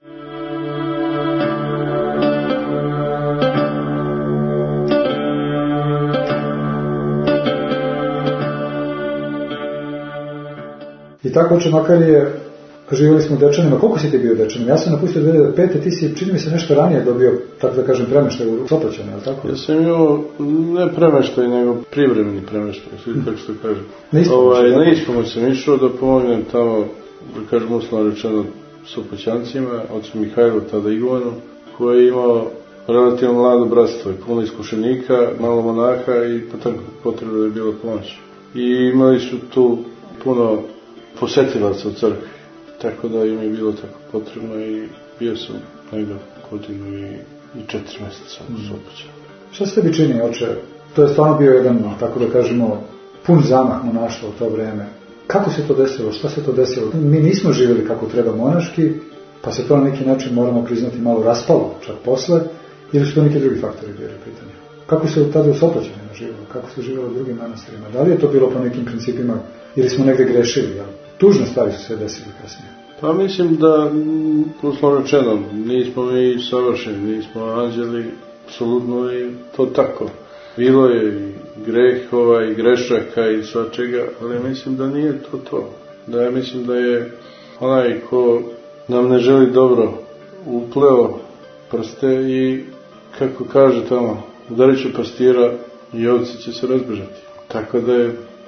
I tako, oče Makarije, živjeli smo u Dečanima. Koliko si ti bio u Dečanima? Ja sam napustio dvije hiljade pete. Ti si, čini mi se, nešto ranije dobio, tako da kažem, premeštaj u Sopoćane, je li tako? Ja sam imao ne premeštaj, nego privremeni premeštaj, kako se to kaže. Na ispomoć? Ovaj, na ispomoć sam išao da pomognem tamo, da kažem uslovno rečeno, Sopoćancima, ocu Mihajlu, tada Ivanu, koji je imao relativno mlado bratstvo, puno iskušenika, malo monaha i tako potrebno je bilo pomoć. I imali su tu puno posetilaca u crkvi, tako da im je bilo tako potrebno i bio sam negdje godinu i, i četiri mjeseca u Sopoćanu. Šta se tebi čini, oče? To je stvarno bio jedan, tako da kažemo, pun zamah monaštva u to vreme. Kako se to desilo? Šta se to desilo? Mi nismo živjeli kako treba monaški, pa se to na neki način, moramo priznati, malo raspalo, čak posle, ili su to neki drugi faktori bili u pitanju? Kako se tada u Sopoćanima živjelo? Kako se živjelo u drugim manastirima? Da li je to bilo po nekim principima ili smo negdje grešili? Jel? Tužne stvari su se desili kasnije. Pa mislim da, uslovno rečeno, nismo mi savršeni, nismo anđeli, apsolutno i to tako. Bilo je i grehova i grešaka i svačega, ali mislim da nije to to. Da ja mislim da je onaj ko nam ne želi dobro upleo prste i, kako kaže tamo, udarit će pastira i ovce će se razbežati. Tako da je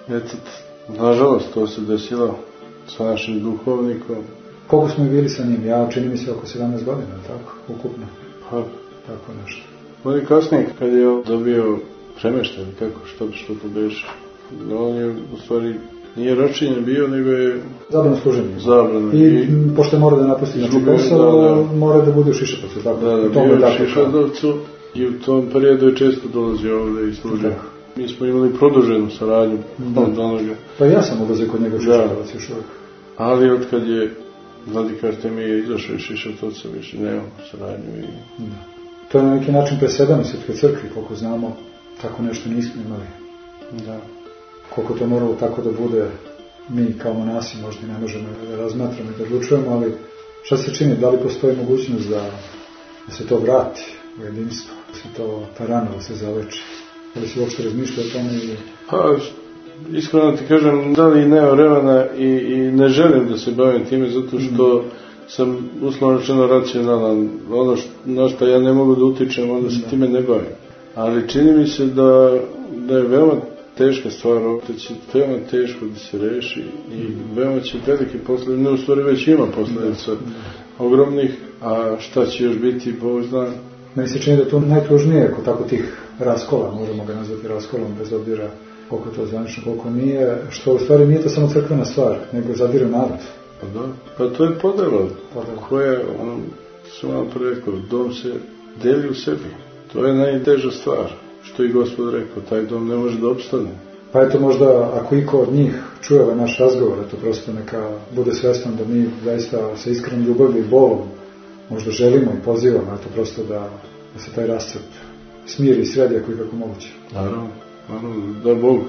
Eto, nažalost, to se desilo sa našim duhovnikom. Koliko smo bili sa njim? Ja čini mi se oko sedamnaest godina, tako, ukupno. Pa, tako nešto. On je kasnije, kad je dobio premeštaj, kako, što, što to beše, on je, u stvari, nije ročenje bio, nego je... Zabrano služenje. Zabrano. I, I pošto je mora da napusti znači posao, da, da. mora da bude u Šišatovcu, tako? Da, da, bio u Šišatovcu i u tom periodu je često dolazio ovdje i služio. Mi smo imali produženu saradnju od onoga. Pa ja sam odlazio kod njega u Šišatovac još uvijek. Ali od kad je Vladika Artemije izašao iz Šišatovca, više nemamo saradnju. I... Da. To je na neki način presedan u Svetskoj crkvi, koliko znamo, tako nešto nismo imali. Da. Koliko to moralo tako da bude, mi kao monasi možda ne možemo da razmatramo i da odlučujemo, ali šta se čini, da li postoji mogućnost da, da se to vrati u jedinstvo, da se to, ta rana da se zaleči? Da li se uopšte razmišlja o tome? Ili... Pa, iskreno ti kažem, da li nema vremena i, i ne želim da se bavim time, zato što mm. sam uslovno rečeno racionalan. Ono što, na što ja ne mogu da utičem, onda se time ne bavim. Ali čini mi se da, da je veoma teška stvar, da će veoma teško da se reši i veoma će velike posljedice, ne u stvari već ima posljedica ogromnih, a šta će još biti, Bog zna. Meni se čini da je to najtužnije kod tako tih raskola, možemo ga nazvati raskolom, bez obzira koliko to zvanično, koliko nije, što u stvari nije to samo crkvena stvar, nego zadire narod. Pa da, pa to je podela, koja, ono, sam vam rekao, dom se deli u sebi. To je najteža stvar, što i Gospod rekao, taj dom ne može da opstane. Pa eto možda, ako iko od njih čuje ovaj naš razgovor, to prosto neka bude svestan da mi zaista sa iskrenom ljubavlju i bolom možda želimo i pozivamo, eto prosto da, da se taj rascep smiri i sredi ako je kako moguće. Naravno, naravno, da Bog.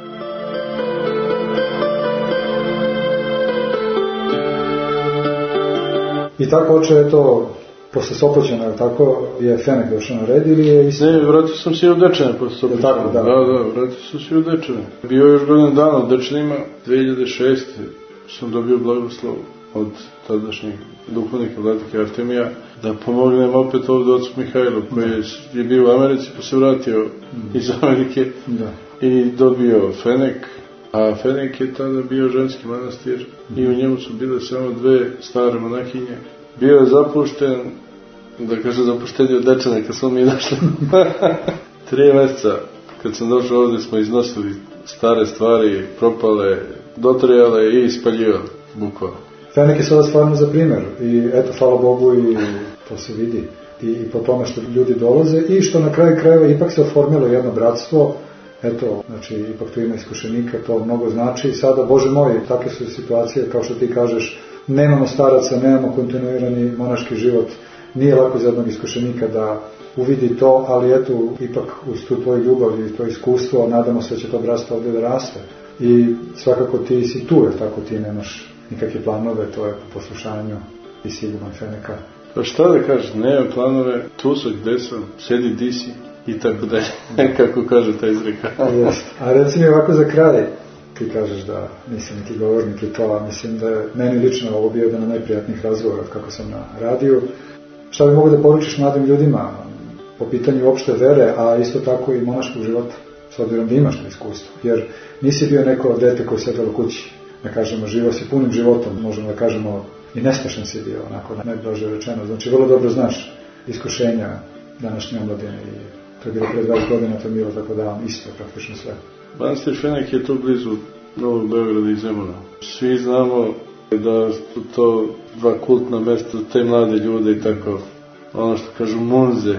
I tako, oče, eto, posle Sopoćana, tako, je Fenek došao na red ili je isto? Ne, vratio sam se i u Dečane posle Sopoćana. Tako, da. Da, da, vratio sam se i u Dečane. Bio još godinu dana u Dečanima, dve hiljade šeste. sam dobio blagoslov od tadašnjeg duhovnika Vladike Artemija da pomognem opet ovdje ocu Mihajlu koji je, je bio u Americi pa se vratio mm. iz Amerike da. I dobio Fenek. A Fenek je tada bio ženski manastir i u njemu su bile samo dve stare monahinje. Bio je zapušten, da kaže zapuštenje od Dečana kad smo mi došli. Tri mjeseca kad sam došao ovdje smo iznosili stare stvari, propale, dotrajale i ispaljivali, bukvalno. Fenek je sada stvarno za primjer i eto, hvala Bogu i to se vidi. I, i po tome što ljudi dolaze i što na kraju krajeva ipak se oformilo jedno bratstvo. Eto, znači, ipak tu ima iskušenika, to mnogo znači i sada, Bože moj, takve su situacije, kao što ti kažeš, nemamo staraca, nemamo kontinuirani monaški život, nije lako za jednog iskušenika da uvidi to, ali eto, ipak uz tu tvoju ljubav i to iskustvo, nadamo se da će to bratstvo ovdje da raste. I svakako ti si tu, jer tako ti nemaš nikakve planove, to je po poslušanju i sigurno Feneka. Pa šta da kažeš, nemam planove, tu sam gde sam, sedi di si. I tako da je, kako kaže ta izreka. Jest. A reci mi ovako za kraj, ti kažeš da nisam niti govornik i to, a mislim da je meni lično ovo bio jedan od najprijatnijih razgovora kako sam na radiju. Šta bi mogu da poručiš mladim ljudima po pitanju opšte vere, a isto tako i monaškog života, s obzirom da imaš to iskustvo? Jer nisi bio neko dete koje sedelo kući, da kažemo, živo si punim životom, možemo da kažemo i nestašan si bio, onako najblaže rečeno. Znači, vrlo dobro znaš iskušenja današnje omladine i to je bilo pre dvadeset godina, to je bilo tako da vam isto praktično sve. Manastir Fenek je tu blizu Novog Beograda i Zemuna. Svi znamo da su to dva kultna mesta za te mlade ljude i tako, ono što kažu munze.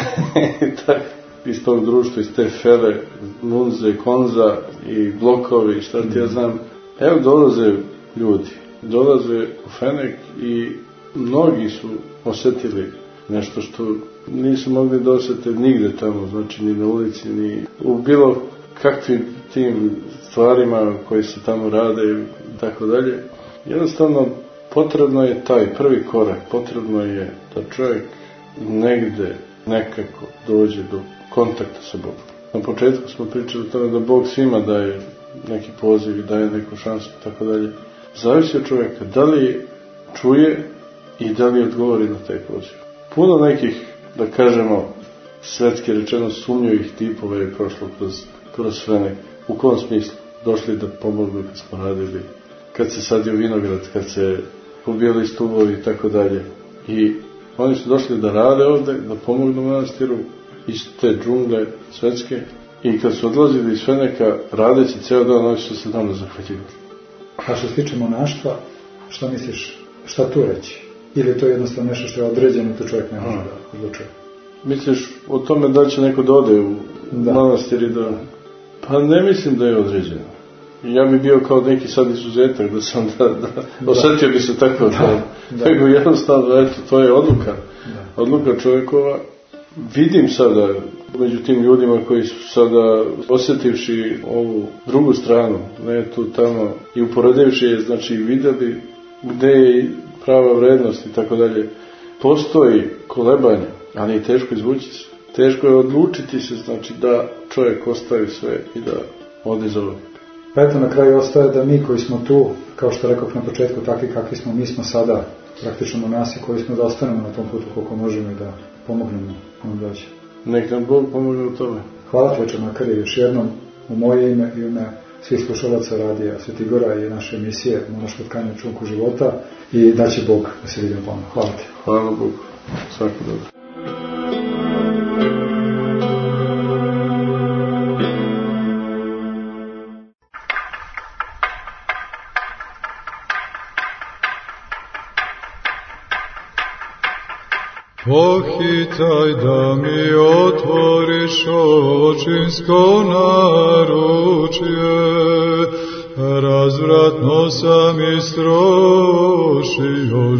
Iz tog društva, iz te fele, munze, konza i blokovi, šta ti ja znam. Evo dolaze ljudi, dolaze u Fenek i mnogi su osjetili nešto što nisu mogli da osjete nigde tamo, znači ni na ulici, ni u bilo kakvim tim stvarima koji se tamo rade i tako dalje. Jednostavno, potrebno je taj prvi korak, potrebno je da čovjek negde nekako dođe do kontakta sa Bogom. Na početku smo pričali o tome da Bog svima daje neki poziv i daje neku šansu i tako dalje. Zavisi od čovjeka da li čuje i da li odgovori na taj poziv. Puno nekih, da kažemo, svetski rečeno sumnjivih tipova je prošlo kroz, kroz Fenek. U kom smislu? došli da pomognu kad smo radili, kad se sadio vinograd, kad se pobijali stubovi i tako dalje. I oni su došli da rade ovde, da pomognu manastiru iz te džungle svetske. I kad su odlazili iz Feneka, radeći ceo dan, oni su se nama zahvaljivali. A što se tiče monaštva, šta misliš, šta tu reći? Ili je to jednostavno nešto što je određeno, to čovjek ne može da odlučuje? Misliš o tome da će neko da ode u da. manastir i da... Pa ne mislim da je određeno. Ja bi bio kao neki sad izuzetak, da sam da, da, da. osetio bi se tako, da, da. Nego jednostavno, eto, to je odluka. Da. Odluka čovjekova. Vidim sada, među tim ljudima koji su sada osjetivši ovu drugu stranu, ne tu tamo, i uporedivši je, znači vidjeli gde je prava vrednost i tako dalje. Postoji kolebanje, ali je teško izvući se. Teško je odlučiti se, znači da čovjek ostavi sve i da ode za ovog. Pa eto, na kraju ostaje da mi koji smo tu, kao što rekao na početku, takvi kakvi smo, mi smo sada praktično monasi koji smo da ostanemo na tom putu koliko možemo i da pomognemo onom dođe. Nek nam Bog pomogne u tome. Hvala ti, oče Makarije, još jednom u moje ime i u ime svih slušalaca radija Sveti Gora i naše emisije Monaško tkanje na čunku života i da će Bog da se vidimo ponovno. Hvala ti. Hvala Bogu. Svako dobro. Pohitaj da mi otvoriš očinsko naručje, razvratno sam istrošio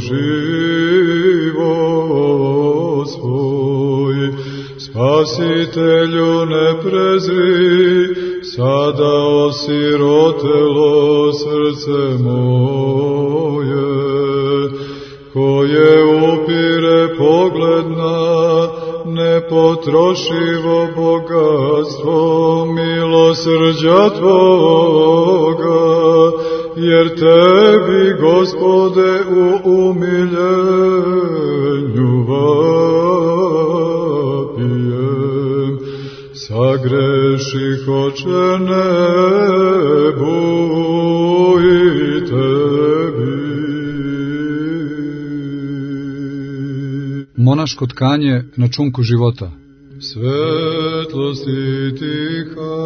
život svoj. Spasitelju ne prezri, sada osirotelo srce moje, koje upire pogled na nepotrošivo bogatstvo milosrđa Tvoga, jer Tebi, Gospode, u umiljenju vapijem. Sagreših, Oče, nebu i Tebi. Monaško tkanje na čunku života. Svetlosti tiha,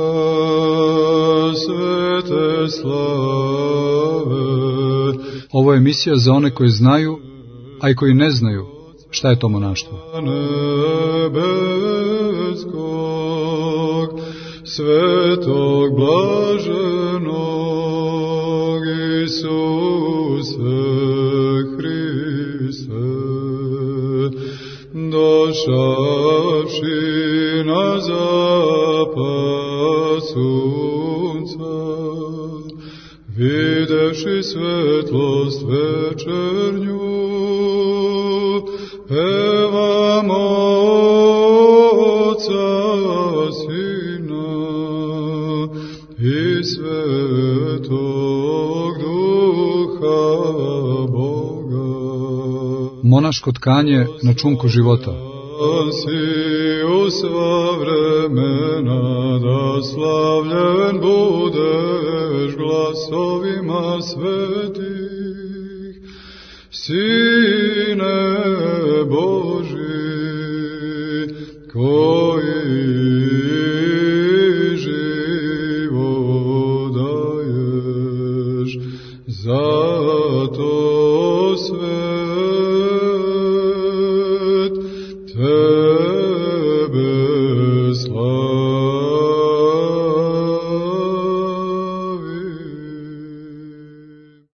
svete slave. Ovo je emisija za one koji znaju, a i koji ne znaju šta je to monaštvo. Nebeskog, svetog blaženog Isuse Hriste, došavši na zapad sunca, videvši svetlost večernju, pevamo Otca, Sina i Svetog Duha Boga. Monaško tkanje na čunku života. Si u sva vremena, da slavljen budeš glasovima svetih, Sine Boži.